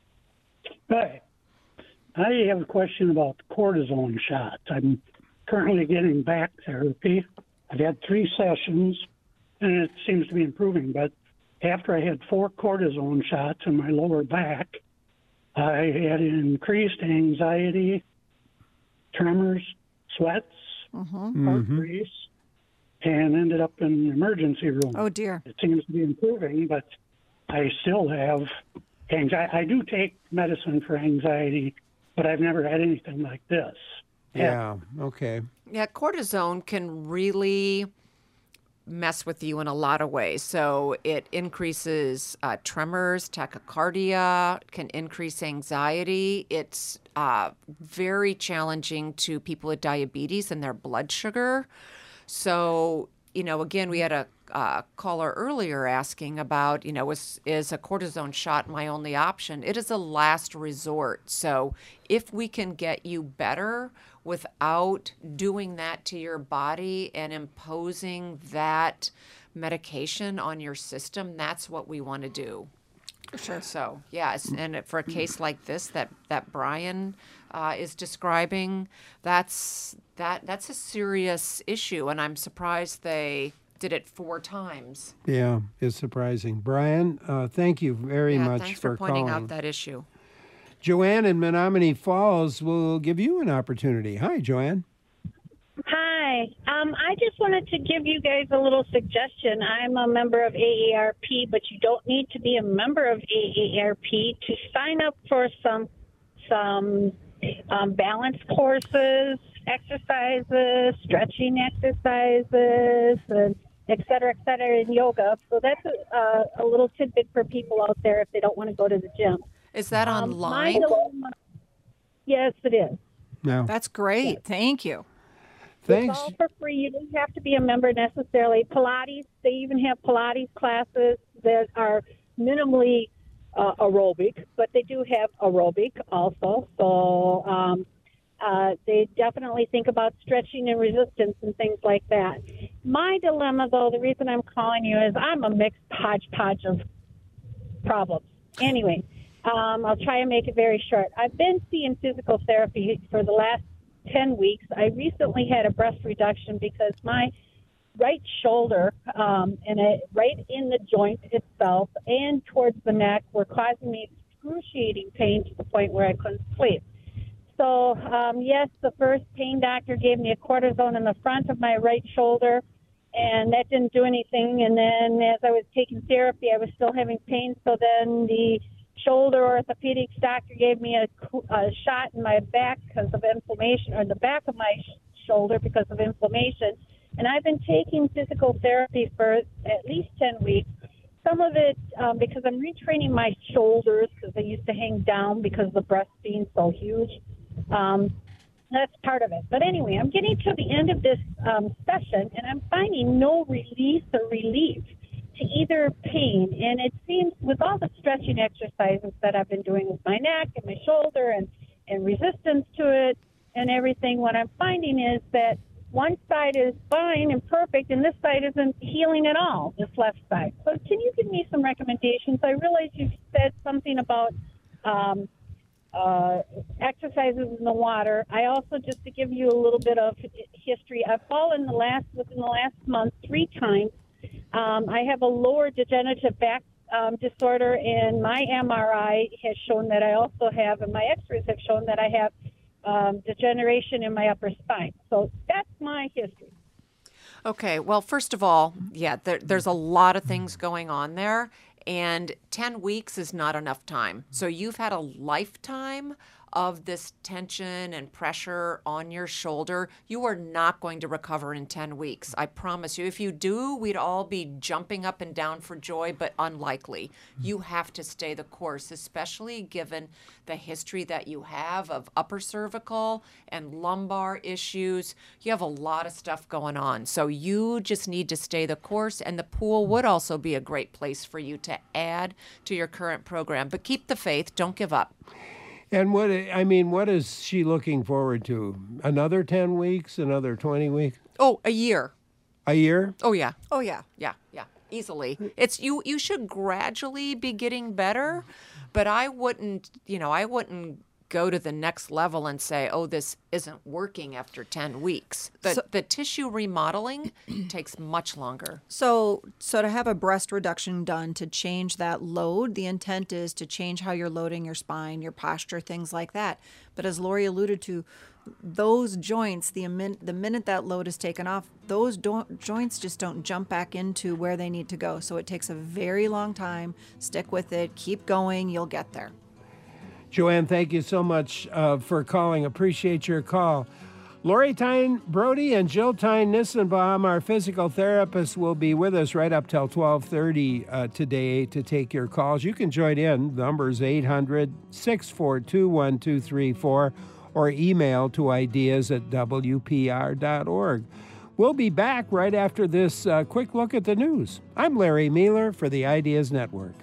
Hi. I have a question about cortisone shots. I'm currently getting back therapy. I've had 3 sessions, and it seems to be improving. But after I had 4 cortisone shots in my lower back, I had increased anxiety, tremors, sweats, heart race, and ended up in the emergency room.
Oh, dear.
It seems to be improving, but I still have anxiety. I do take medicine for anxiety, but I've never had anything like this.
Yeah, okay.
Yeah, cortisone can really mess with you in a lot of ways. So it increases tremors, tachycardia, can increase anxiety. It's very challenging to people with diabetes and their blood sugar. So, again, we had a caller earlier asking about, is a cortisone shot my only option? It is a last resort. So if we can get you better without doing that to your body and imposing that medication on your system, that's what we want to do.
Sure.
So, yes, and for a case like this that Brian is describing, that's a serious issue, and I'm surprised they did it 4 times.
Yeah, it's surprising. Brian, thank you very much
thanks for pointing out that issue.
Joanne in Menominee Falls will give you an opportunity. Hi, Joanne.
Hi. I just wanted to give you guys a little suggestion. I'm a member of AARP, but you don't need to be a member of AARP to sign up for some balance courses, exercises, stretching exercises, and et cetera, and yoga. So that's a little tidbit for people out there if they don't want to go to the gym.
Is that online?
Yes, it is.
No.
That's great. Yes. Thank you.
Thanks.
It's all for free. You don't have to be a member necessarily. Pilates, they even have Pilates classes that are minimally aerobic, but they do have aerobic also. So they definitely think about stretching and resistance and things like that. My dilemma, though, the reason I'm calling you is I'm a mixed hodgepodge of problems. Anyway, I'll try and make it very short. I've been seeing physical therapy for the last 10 weeks. I recently had a breast reduction because my right shoulder right in the joint itself and towards the neck were causing me excruciating pain to the point where I couldn't sleep. So, yes, the first pain doctor gave me a cortisone in the front of my right shoulder, and that didn't do anything. And then as I was taking therapy, I was still having pain. So then the shoulder orthopedics doctor gave me a shot in my back because of inflammation, or the back of my shoulder because of inflammation. And I've been taking physical therapy for at least 10 weeks. Some of it because I'm retraining my shoulders because they used to hang down because of the breast being so huge. That's part of it. But anyway, I'm getting to the end of this session, and I'm finding no release or relief to either pain. And it seems with all the stretching exercises that I've been doing with my neck and my shoulder and resistance to it and everything, what I'm finding is that one side is fine and perfect, and this side isn't healing at all, this left side. So can you give me some recommendations? I realize you said something about exercises in the water. I also, just to give you a little bit of history, I've fallen within the last month 3 times. I have a lower degenerative back disorder, and my MRI has shown that I also have, and my x-rays have shown that I have degeneration in my upper spine. So that's my history.
Okay, well, first of all, yeah, there's a lot of things going on there, and 10 weeks is not enough time. So you've had a lifetime of this tension and pressure on your shoulder, you are not going to recover in 10 weeks. I promise you. If you do, we'd all be jumping up and down for joy, but unlikely. You have to stay the course, especially given the history that you have of upper cervical and lumbar issues. You have a lot of stuff going on. So you just need to stay the course, and the pool would also be a great place for you to add to your current program. But keep the faith. Don't give up.
And what is she looking forward to? Another 10 weeks? Another 20 weeks?
Oh, a year.
A year?
Oh, yeah.
Oh, yeah.
Yeah, easily. It's you should gradually be getting better, but I wouldn't go to the next level and say, oh, this isn't working after 10 weeks. The tissue remodeling takes much longer.
So to have a breast reduction done, to change that load, the intent is to change how you're loading your spine, your posture, things like that. But as Lori alluded to, those joints, the minute that load is taken off, those joints just don't jump back into where they need to go. So it takes a very long time. Stick with it. Keep going. You'll get there.
Joanne, thank you so much for calling. Appreciate your call. Lori Tyne Brody and Jill Tyne Nissenbaum, our physical therapists, will be with us right up till 12:30 today to take your calls. You can join in. The number is 800-642-1234 or email to ideas@wpr.org. We'll be back right after this quick look at the news. I'm Larry Mueller for the Ideas Network.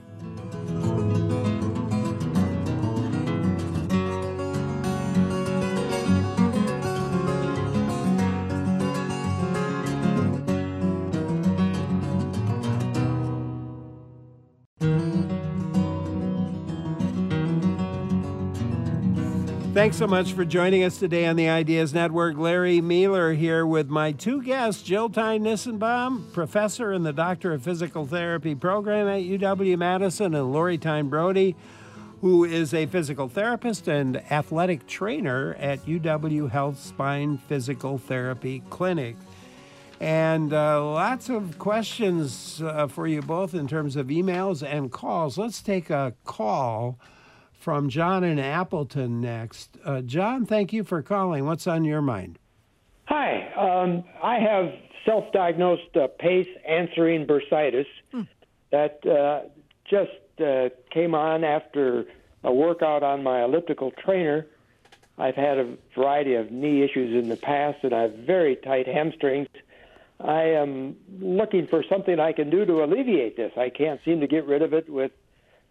Thanks so much for joining us today on the Ideas Network. Larry Mueller here with my two guests, Jill Tyne Nissenbaum, professor in the Doctor of Physical Therapy program at UW-Madison, and Lori Tyne Brody, who is a physical therapist and athletic trainer at UW Health Spine Physical Therapy Clinic. And lots of questions for you both in terms of emails and calls. Let's take a call from John in Appleton next. John, thank you for calling. What's on your mind?
Hi. I have self-diagnosed PACE anserine bursitis that just came on after a workout on my elliptical trainer. I've had a variety of knee issues in the past, and I have very tight hamstrings. I am looking for something I can do to alleviate this. I can't seem to get rid of it with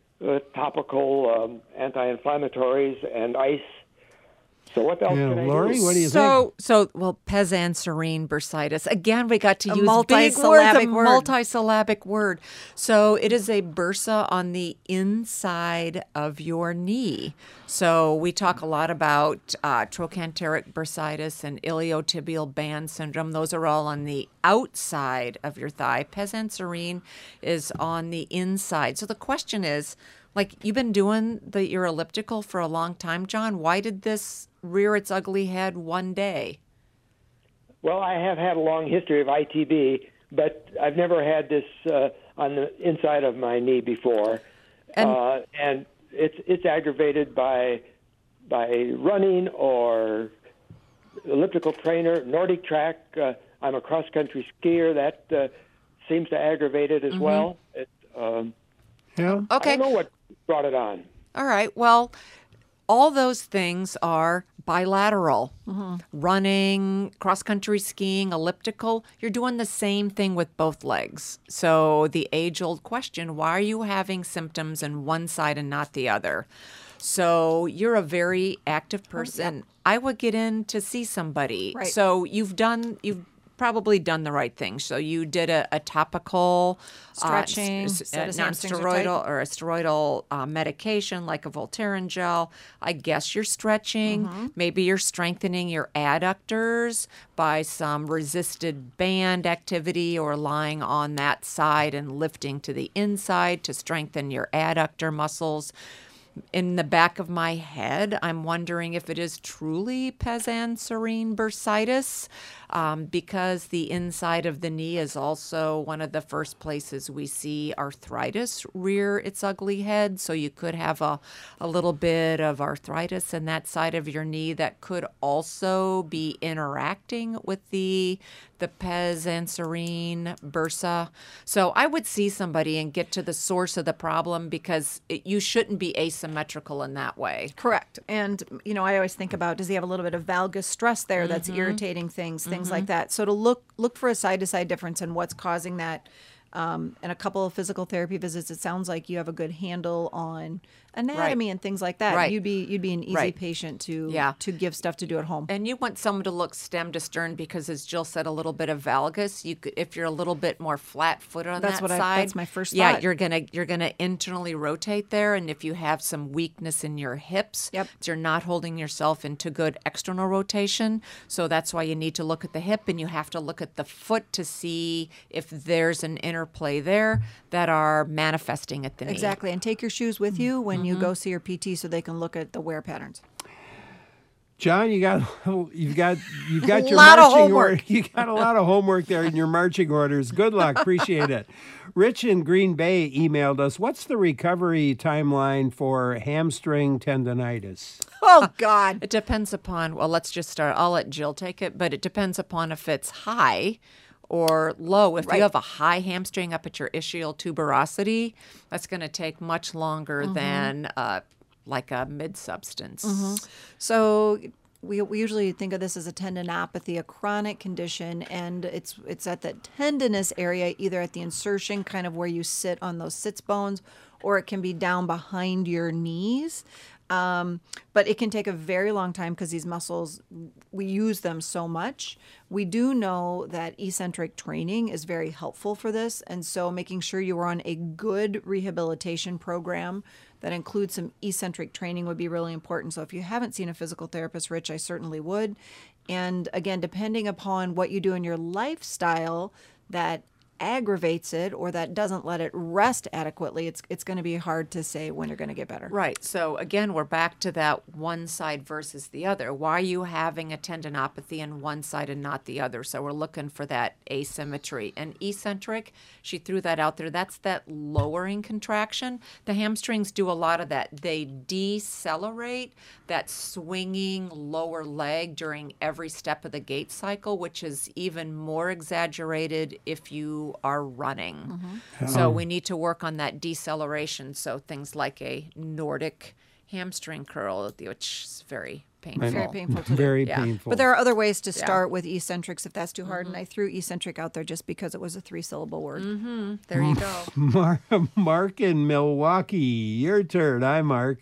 topical anti-inflammatories and ice. So what else can I
Lori,
do?
what do you think?
Well, pes anserine bursitis. Again, we got to use big words,
multi-syllabic
a
word.
multi-syllabic word. So it is a bursa on the inside of your knee. So we talk a lot about trochanteric bursitis and iliotibial band syndrome. Those are all on the outside of your thigh. Pes anserine is on the inside. So the question is, like, you've been doing your elliptical for a long time, John. Why did this rear its ugly head one day?
Well, I have had a long history of ITB, but I've never had this on the inside of my knee before, and it's aggravated by running or elliptical trainer, Nordic track. I'm a cross country skier. That seems to aggravate it as well.
Yeah.
Okay.
I don't know what brought it on.
All right. Well, all those things are bilateral. Running, cross-country skiing, elliptical, you're doing the same thing with both legs. So the age-old question, why are you having symptoms in one side and not the other? So you're a very active person. I would get in to see somebody.
Right.
So you've probably done the right thing. So you did a topical
Stretching, set his hamstrings are
non-steroidal or a steroidal medication like a Voltaren gel. I guess you're stretching. Maybe you're strengthening your adductors by some resisted band activity or lying on that side and lifting to the inside to strengthen your adductor muscles. In the back of my head, I'm wondering if it is truly Pezanserine bursitis, because the inside of the knee is also one of the first places we see arthritis rear its ugly head. So you could have a little bit of arthritis in that side of your knee that could also be interacting with the Pezanserine bursa. So I would see somebody and get to the source of the problem, because you shouldn't be asymmetrical in that way.
Correct. And, I always think about, does he have a little bit of valgus stress there that's
Mm-hmm.
irritating things like that. So to look for a side-to-side difference in what's causing that. In a couple of physical therapy visits, it sounds like you have a good handle on anatomy and things like that.
Right.
You'd be an easy patient to give stuff to do at home.
And you want someone to look stem to stern, because, as Jill said, a little bit of valgus. You could, if you're a little bit more flat-footed on that side.
That's my first
thought.
thought.
You're gonna internally rotate there, and if you have some weakness in your hips, you're not holding yourself into good external rotation. So that's why you need to look at the hip, and you have to look at the foot to see if there's an interplay there that are manifesting at the knee.
Exactly. And take your shoes with you when you go see your PT, so they can look at the wear patterns.
John, you've got your
lot of
marching
homework.
order. You got a lot of homework there in your marching orders. Good luck. Appreciate it. Rich in Green Bay emailed us, what's the recovery timeline for hamstring tendonitis?
Oh, God.
It depends upon, well, let's just start. I'll let Jill take it, but it depends upon if it's high or low. If you have a high hamstring up at your ischial tuberosity, that's going to take much longer than like a mid-substance.
So we usually think of this as a tendinopathy, a chronic condition, and it's at the tendinous area, either at the insertion, kind of where you sit on those sits bones, or it can be down behind your knees. But it can take a very long time, because these muscles, we use them so much. We do know that eccentric training is very helpful for this. And so making sure you are on a good rehabilitation program that includes some eccentric training would be really important. So if you haven't seen a physical therapist, Rich, I certainly would. And again, depending upon what you do in your lifestyle that aggravates it or that doesn't let it rest adequately, it's going to be hard to say when you're going to get better.
Right. So again, we're back to that one side versus the other. Why are you having a tendinopathy in one side and not the other? So we're looking for that asymmetry. And eccentric, she threw that out there. That's that lowering contraction. The hamstrings do a lot of that. They decelerate that swinging lower leg during every step of the gait cycle, which is even more exaggerated if you are running. So we need to work on that deceleration. So things like a Nordic hamstring curl, which is very painful.
Very painful to do.
Very painful.
But there are other ways to start with eccentrics if that's too hard. And I threw eccentric out there just because it was a 3-syllable word.
There you go.
Mark in Milwaukee, your turn. Hi, Mark.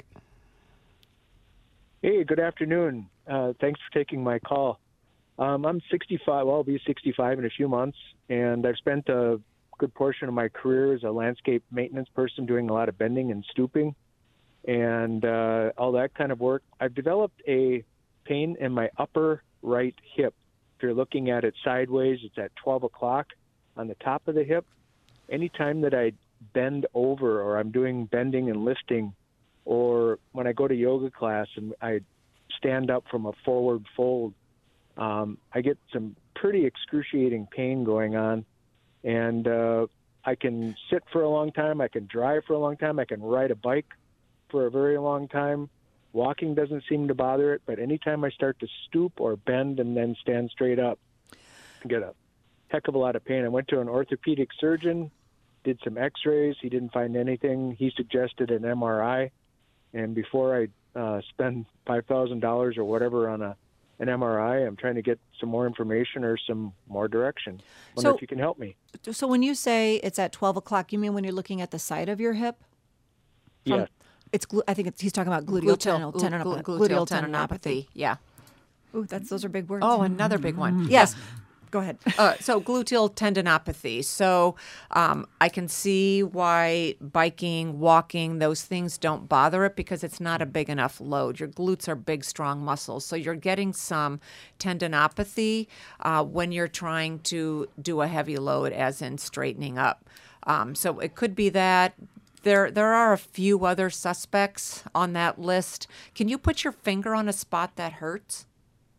Hey, good afternoon. Thanks for taking my call. I'm 65. Well, I'll be 65 in a few months, and I've spent a good portion of my career as a landscape maintenance person doing a lot of bending and stooping and all that kind of work. I've developed a pain in my upper right hip. If you're looking at it sideways, it's at 12 o'clock on the top of the hip. Anytime that I bend over or I'm doing bending and lifting, or when I go to yoga class and I stand up from a forward fold, I get some pretty excruciating pain going on, and I can sit for a long time, I can drive for a long time, I can ride a bike for a very long time. Walking doesn't seem to bother it, but anytime I start to stoop or bend and then stand straight up, I get a heck of a lot of pain. I went to an orthopedic surgeon, did some x-rays, he didn't find anything. He suggested an MRI, and before I spend $5,000 or whatever on an MRI, I'm trying to get some more information or some more direction. Wonder if you can help me.
So when you say it's at 12 o'clock, you mean when you're looking at the side of your hip?
Yes.
I think he's talking about gluteal tendinopathy.
Yeah.
Ooh, those are big words.
Oh, another big one.
Yes. Go ahead.
So gluteal tendinopathy. So I can see why biking, walking, those things don't bother it because it's not a big enough load. Your glutes are big, strong muscles. So you're getting some tendinopathy when you're trying to do a heavy load, as in straightening up. So it could be that. There are a few other suspects on that list. Can you put your finger on a spot that hurts?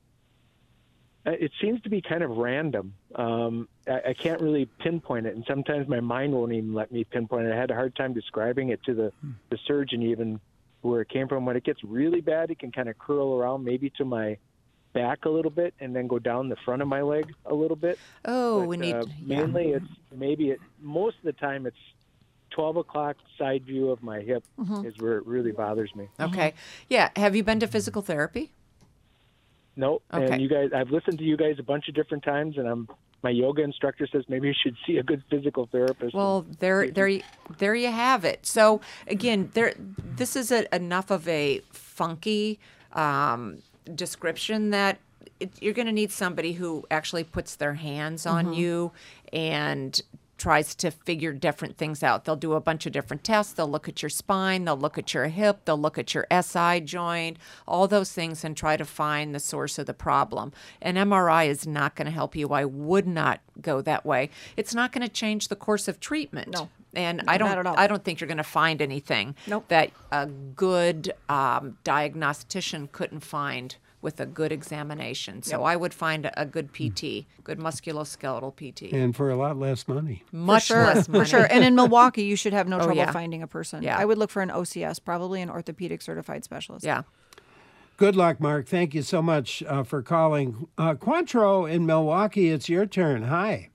It seems to be kind of random. I can't really pinpoint it, and sometimes my mind won't even let me pinpoint it. I had a hard time describing it to the surgeon even where it came from. When it gets really bad, it can kind of curl around maybe to my back a little bit and then go down the front of my leg a little bit.
Oh,
but,
we need...
mainly most of the time it's 12 o'clock side view of my hip is where it really bothers me.
Okay. Yeah. Have you been to physical therapy?
No.
Okay.
And you guys, I've listened to you guys a bunch of different times, and my yoga instructor says maybe you should see a good physical therapist.
Well, there you have it. So again, this is enough of a funky description that you're going to need somebody who actually puts their hands on you and tries to figure different things out. They'll do a bunch of different tests. They'll look at your spine. They'll look at your hip. They'll look at your SI joint, all those things, and try to find the source of the problem. An MRI is not going to help you. I would not go that way. It's not going to change the course of treatment.
No.
And
Not at all.
I don't think you're going to find anything that a good diagnostician couldn't find with a good examination. So I would find a good PT, good musculoskeletal PT.
And for a lot less money.
Much less money.
For sure. And in Milwaukee, you should have no trouble
yeah.
finding a person.
Yeah.
I would look for an OCS, probably an orthopedic certified specialist.
Yeah.
Good luck, Mark. Thank you so much for calling. Quantro in Milwaukee, it's your turn. Hi.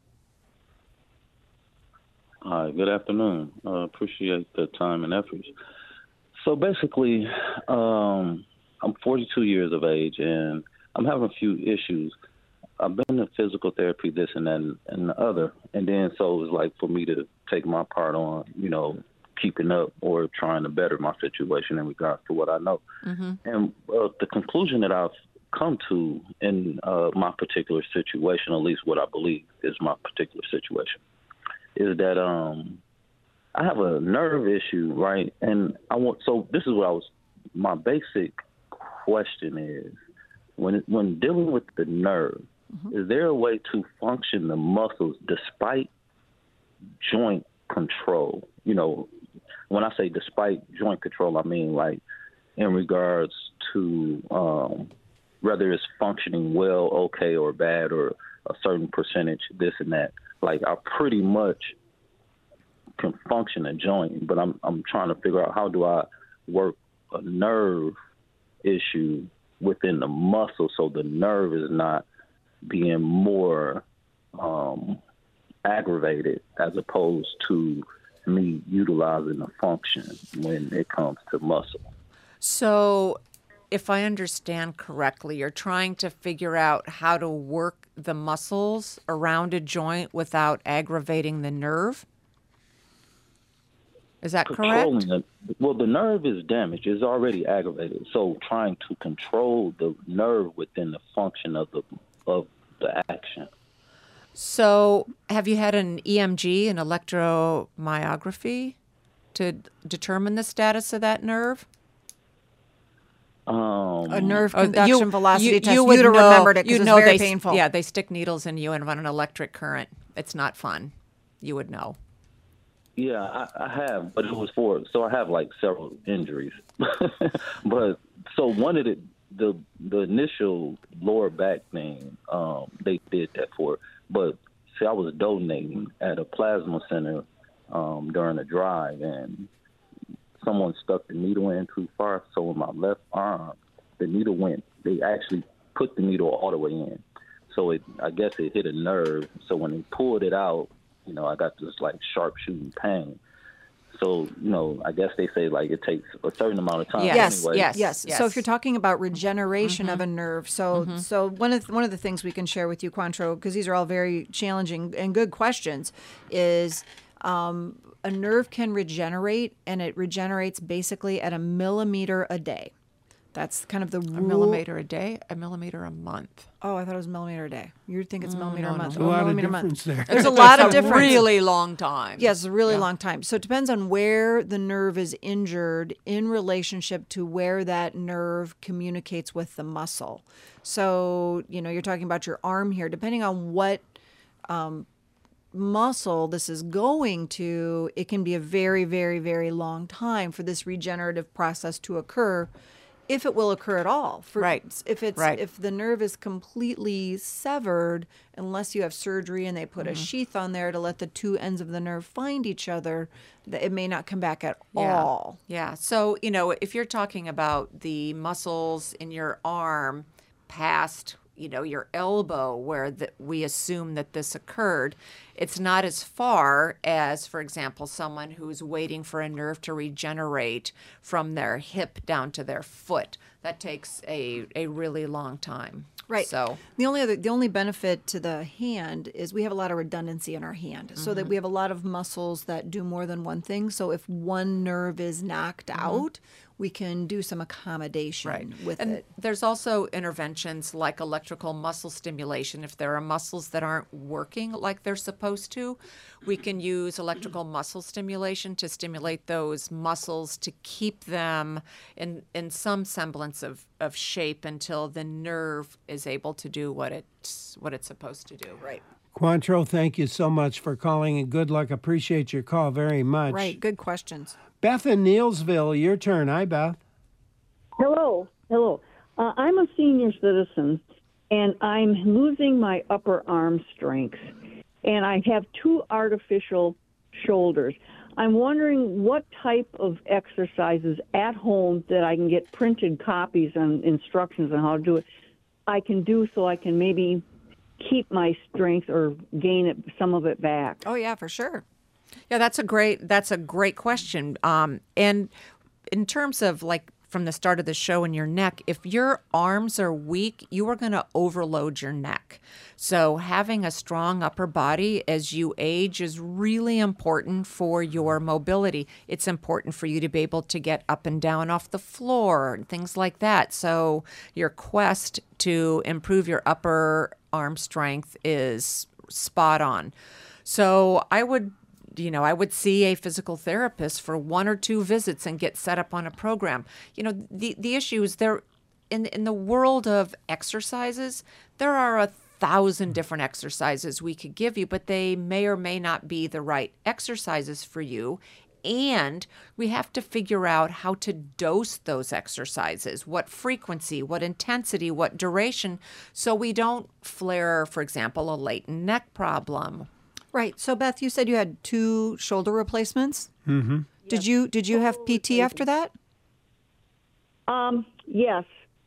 Hi, good afternoon. Appreciate the time and efforts. So basically, I'm 42 years of age, and I'm having a few issues. I've been to physical therapy, this and that, and the other. And then so it was like for me to take my part on, keeping up or trying to better my situation in regards to what I know. And the conclusion that I've come to in my particular situation, at least what I believe is my particular situation, is that I have a nerve issue, right? And so this is what my basic question is, when dealing with the nerve, is there a way to function the muscles despite joint control? When I say despite joint control, I mean like in regards to whether it's functioning well, okay, or bad, or a certain percentage, this and that. Like I pretty much can function a joint, but I'm trying to figure out how do I work a nerve issue within the muscle so the nerve is not being more aggravated as opposed to me utilizing the function when it comes to muscle.
So if I understand correctly, you're trying to figure out how to work the muscles around a joint without aggravating the nerve? Is that correct?
Well, the nerve is damaged. It's already aggravated. So trying to control the nerve within the function of the action.
So have you had an EMG, an electromyography, to determine the status of that nerve?
A nerve conduction velocity test. You would have remembered it because it's very painful.
Yeah, they stick needles in you and run an electric current. It's not fun. You would know.
Yeah, I have, but it was so I have like several injuries. But so one of the initial lower back thing, they did that for. But see, I was donating at a plasma center during a drive, and someone stuck the needle in too far. So with my left arm, the needle they actually put the needle all the way in. So I guess it hit a nerve. So when they pulled it out, I got this like sharp shooting pain. So, I guess they say like it takes a certain amount of time.
Yes,
anyway.
yes. So if you're talking about regeneration of a nerve, so one of the things we can share with you, Quantro, because these are all very challenging and good questions, is a nerve can regenerate, and it regenerates basically at 1 millimeter a day. That's kind of the rule.
1 millimeter a day, 1 millimeter a month.
Oh, I thought it was 1 millimeter a day. You think it's 1 millimeter a month?
There's a lot of difference there.
There's a lot of difference.
Really long time.
Yes, it's a really long time. So it depends on where the nerve is injured in relationship to where that nerve communicates with the muscle. So, you're talking about your arm here. Depending on what muscle this is going to, it can be a very, very, very long time for this regenerative process to occur, if it will occur at all. If the nerve is completely severed, unless you have surgery and they put a sheath on there to let the two ends of the nerve find each other, it may not come back at all.
Yeah. So, if you're talking about the muscles in your arm past your elbow where we assume that this occurred, it's not as far as, for example, someone who's waiting for a nerve to regenerate from their hip down to their foot. That takes a really long time.
Right.
So
the only benefit to the hand is we have a lot of redundancy in our hand, so that we have a lot of muscles that do more than one thing. So if one nerve is knocked out, we can do some accommodation with it.
There's also interventions like electrical muscle stimulation. If there are muscles that aren't working like they're supposed to, we can use electrical muscle stimulation to stimulate those muscles to keep them in some semblance of shape until the nerve is able to do what it's supposed to do.
Right.
Quantrill, thank you so much for calling, and good luck. Appreciate your call very much.
Right. Good questions.
Beth in Neilsville, your turn. Hi, Beth.
Hello. I'm a senior citizen, and I'm losing my upper arm strength, and I have 2 artificial shoulders. I'm wondering what type of exercises at home that I can get printed copies and instructions on how to do it I can do so I can maybe keep my strength or gain some of it back.
Oh, yeah, for sure.
Yeah, that's a great question. And in terms of like from the start of the show in your neck, if your arms are weak, you are going to overload your neck. So having a strong upper body as you age is really important for your mobility. It's important for you to be able to get up and down off the floor and things like that. So your quest to improve your upper arm strength is spot on. So I would see a physical therapist for 1 or 2 visits and get set up on a program. The issue is there in the world of exercises, there are 1,000 different exercises we could give you, but they may or may not be the right exercises for you. And we have to figure out how to dose those exercises, what frequency, what intensity, what duration, so we don't flare, for example, a latent neck problem.
Right. So, Beth, you said you had 2 shoulder replacements.
Mm-hmm.
Did you have PT after that?
Yes,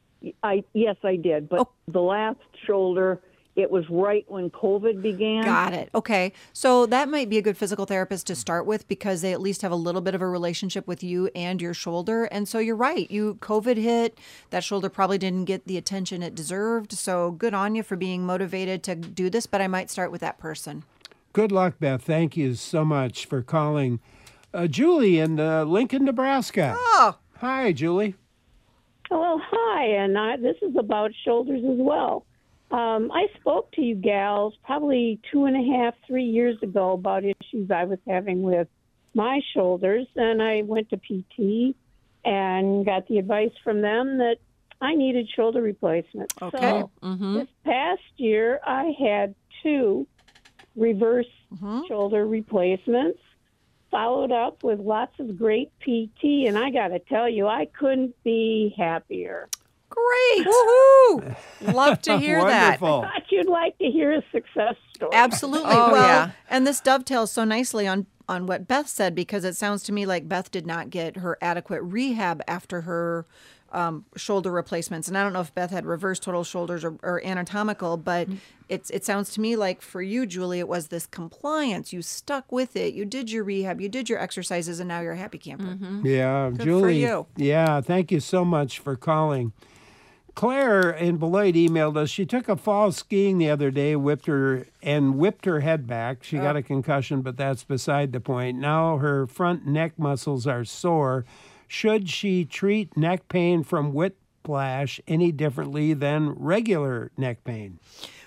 I did. But the last shoulder, it was right when COVID began.
Got it. Okay. So that might be a good physical therapist to start with because they at least have a little bit of a relationship with you and your shoulder. And so you're right. COVID hit. That shoulder probably didn't get the attention it deserved. So good on you for being motivated to do this. But I might start with that person.
Good luck, Beth. Thank you so much for calling. Julie in Lincoln, Nebraska.
Oh.
Hi, Julie.
Well, hi, and this is about shoulders as well. I spoke to you gals probably 2.5, 3 years ago about issues I was having with my shoulders, and I went to PT and got the advice from them that I needed shoulder replacements.
Okay.
So this past year, I had 2 reverse shoulder replacements, followed up with lots of great PT, and I got to tell you, I couldn't be happier.
Great. Woohoo.
Love to hear that.
I thought you'd like to hear a success story.
Absolutely.
Oh,
well,
yeah.
And this dovetails so nicely on what Beth said, because it sounds to me like Beth did not get her adequate rehab after her shoulder replacements. And I don't know if Beth had reverse total shoulders or anatomical, but it sounds to me like for you, Julie, it was this compliance. You stuck with it. You did your rehab. You did your exercises, and now you're a happy camper.
Yeah,
Good
Julie.
for you.
Yeah, thank you so much for calling. Claire in Beloit emailed us. She took a fall skiing the other day, whipped her head back. She got a concussion, but that's beside the point. Now her front neck muscles are sore. Should she treat neck pain from whiplash any differently than regular neck pain?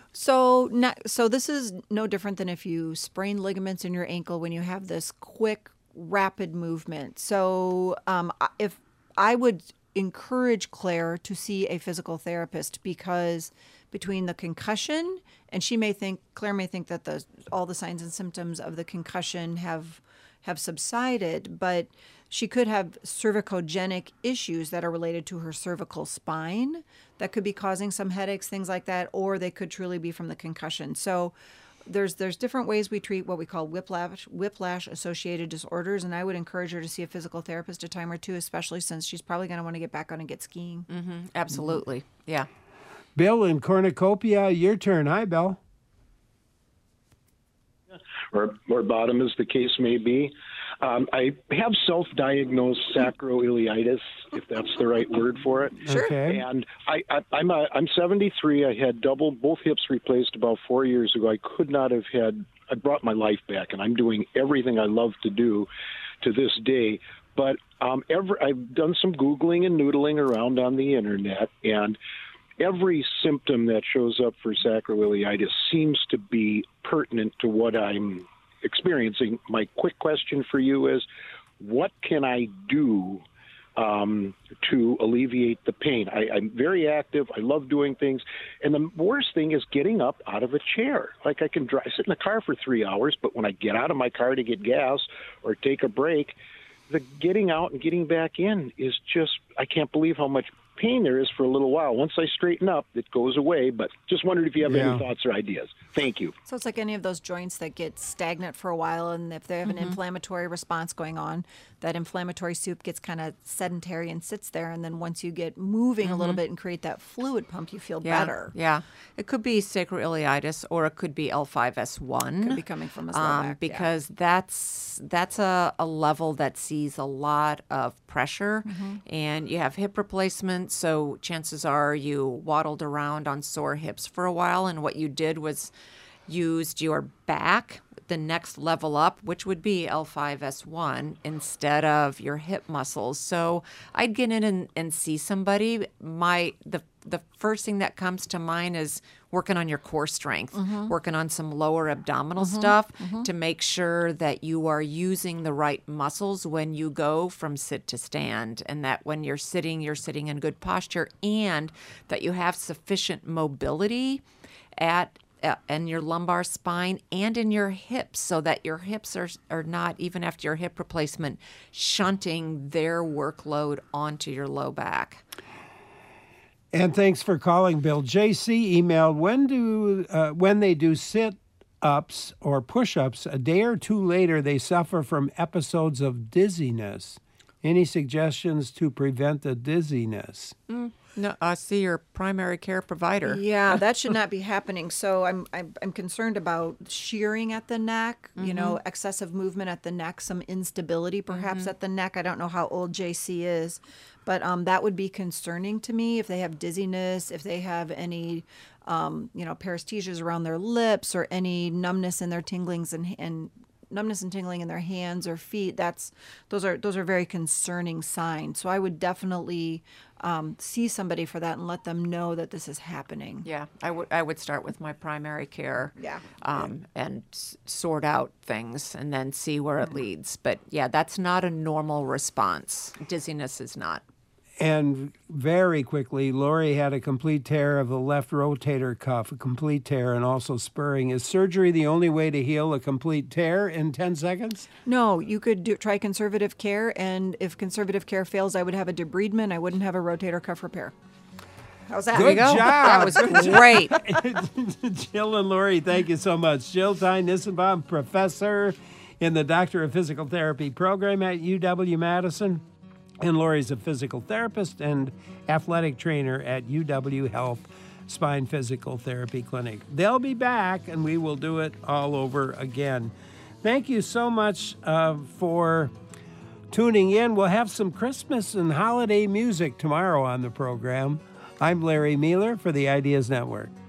So this is no different than if you sprain ligaments in your ankle when you have this quick, rapid movement. So if I would encourage Claire to see a physical therapist because between the concussion, and Claire may think that all the signs and symptoms of the concussion have subsided, but she could have cervicogenic issues that are related to her cervical spine that could be causing some headaches, things like that, or they could truly be from the concussion. So there's different ways we treat what we call whiplash associated disorders, and I would encourage her to see a physical therapist a time or two, especially since she's probably going to want to get back on and get skiing.
Mm-hmm. Absolutely. Yeah.
Bill in Cornucopia, your turn. Hi, Bill.
Or bottom, as the case may be. I have self-diagnosed sacroiliitis, if that's the right word for it.
Sure. Okay.
And I'm 73. I had both hips replaced about 4 years ago. I brought my life back, and I'm doing everything I love to do to this day. But I've done some Googling and noodling around on the internet, and every symptom that shows up for sacroiliitis seems to be pertinent to what I'm experiencing. My quick question for you is, what can I do to alleviate the pain? I'm very active. I love doing things. And the worst thing is getting up out of a chair. Like I can sit in the car for 3 hours, but when I get out of my car to get gas or take a break, the getting out and getting back in is just, I can't believe how much pain there is for a little while. Once I straighten up, it goes away. But just wondered if you have any thoughts or ideas. Thank you.
So it's like any of those joints that get stagnant for a while, and if they have an inflammatory response going on, that inflammatory soup gets kind of sedentary and sits there, and then once you get moving a little bit and create that fluid pump, you feel better.
Yeah. It could be sacroiliitis, or it could be L5S1.
Could be coming from his low back.
Because that's a level that sees a lot of pressure, and you have hip replacement, so chances are you waddled around on sore hips for a while, and what you did was used your back, the next level up, which would be L5S1, instead of your hip muscles. So I'd get in and see somebody. The first thing that comes to mind is working on your core strength, working on some lower abdominal stuff to make sure that you are using the right muscles when you go from sit to stand, and that when you're sitting in good posture, and that you have sufficient mobility in your lumbar spine and in your hips, so that your hips are not, even after your hip replacement, shunting their workload onto your low back.
And thanks for calling, Bill. JC emailed, when they do sit-ups or push-ups, a day or two later they suffer from episodes of dizziness. Any suggestions to prevent the dizziness?
No, I see your primary care provider.
Yeah, that should not be happening. So I'm concerned about shearing at the neck, excessive movement at the neck, some instability perhaps at the neck. I don't know how old JC is, but that would be concerning to me if they have dizziness, if they have any paresthesias around their lips, or any numbness in their tinglings and numbness and tingling in their hands or feet. Those are very concerning signs. So I would definitely see somebody for that and let them know that this is happening.
Yeah, I would start with my primary care.
Yeah.
And sort out things and then see where it leads. But yeah, that's not a normal response. Dizziness is not.
And very quickly, Lori had a complete tear of the left rotator cuff, a complete tear, and also spurring. Is surgery the only way to heal a complete tear in 10 seconds?
No, you could try conservative care, and if conservative care fails, I would have a debridement. I wouldn't have a rotator cuff repair. How's that?
Good job.
That was great.
Jill and Lori, thank you so much. Jill Tyne-Nissenbaum, professor in the Doctor of Physical Therapy program at UW-Madison. And Lori's a physical therapist and athletic trainer at UW Health Spine Physical Therapy Clinic. They'll be back, and we will do it all over again. Thank you so much for tuning in. We'll have some Christmas and holiday music tomorrow on the program. I'm Larry Mueller for the Ideas Network.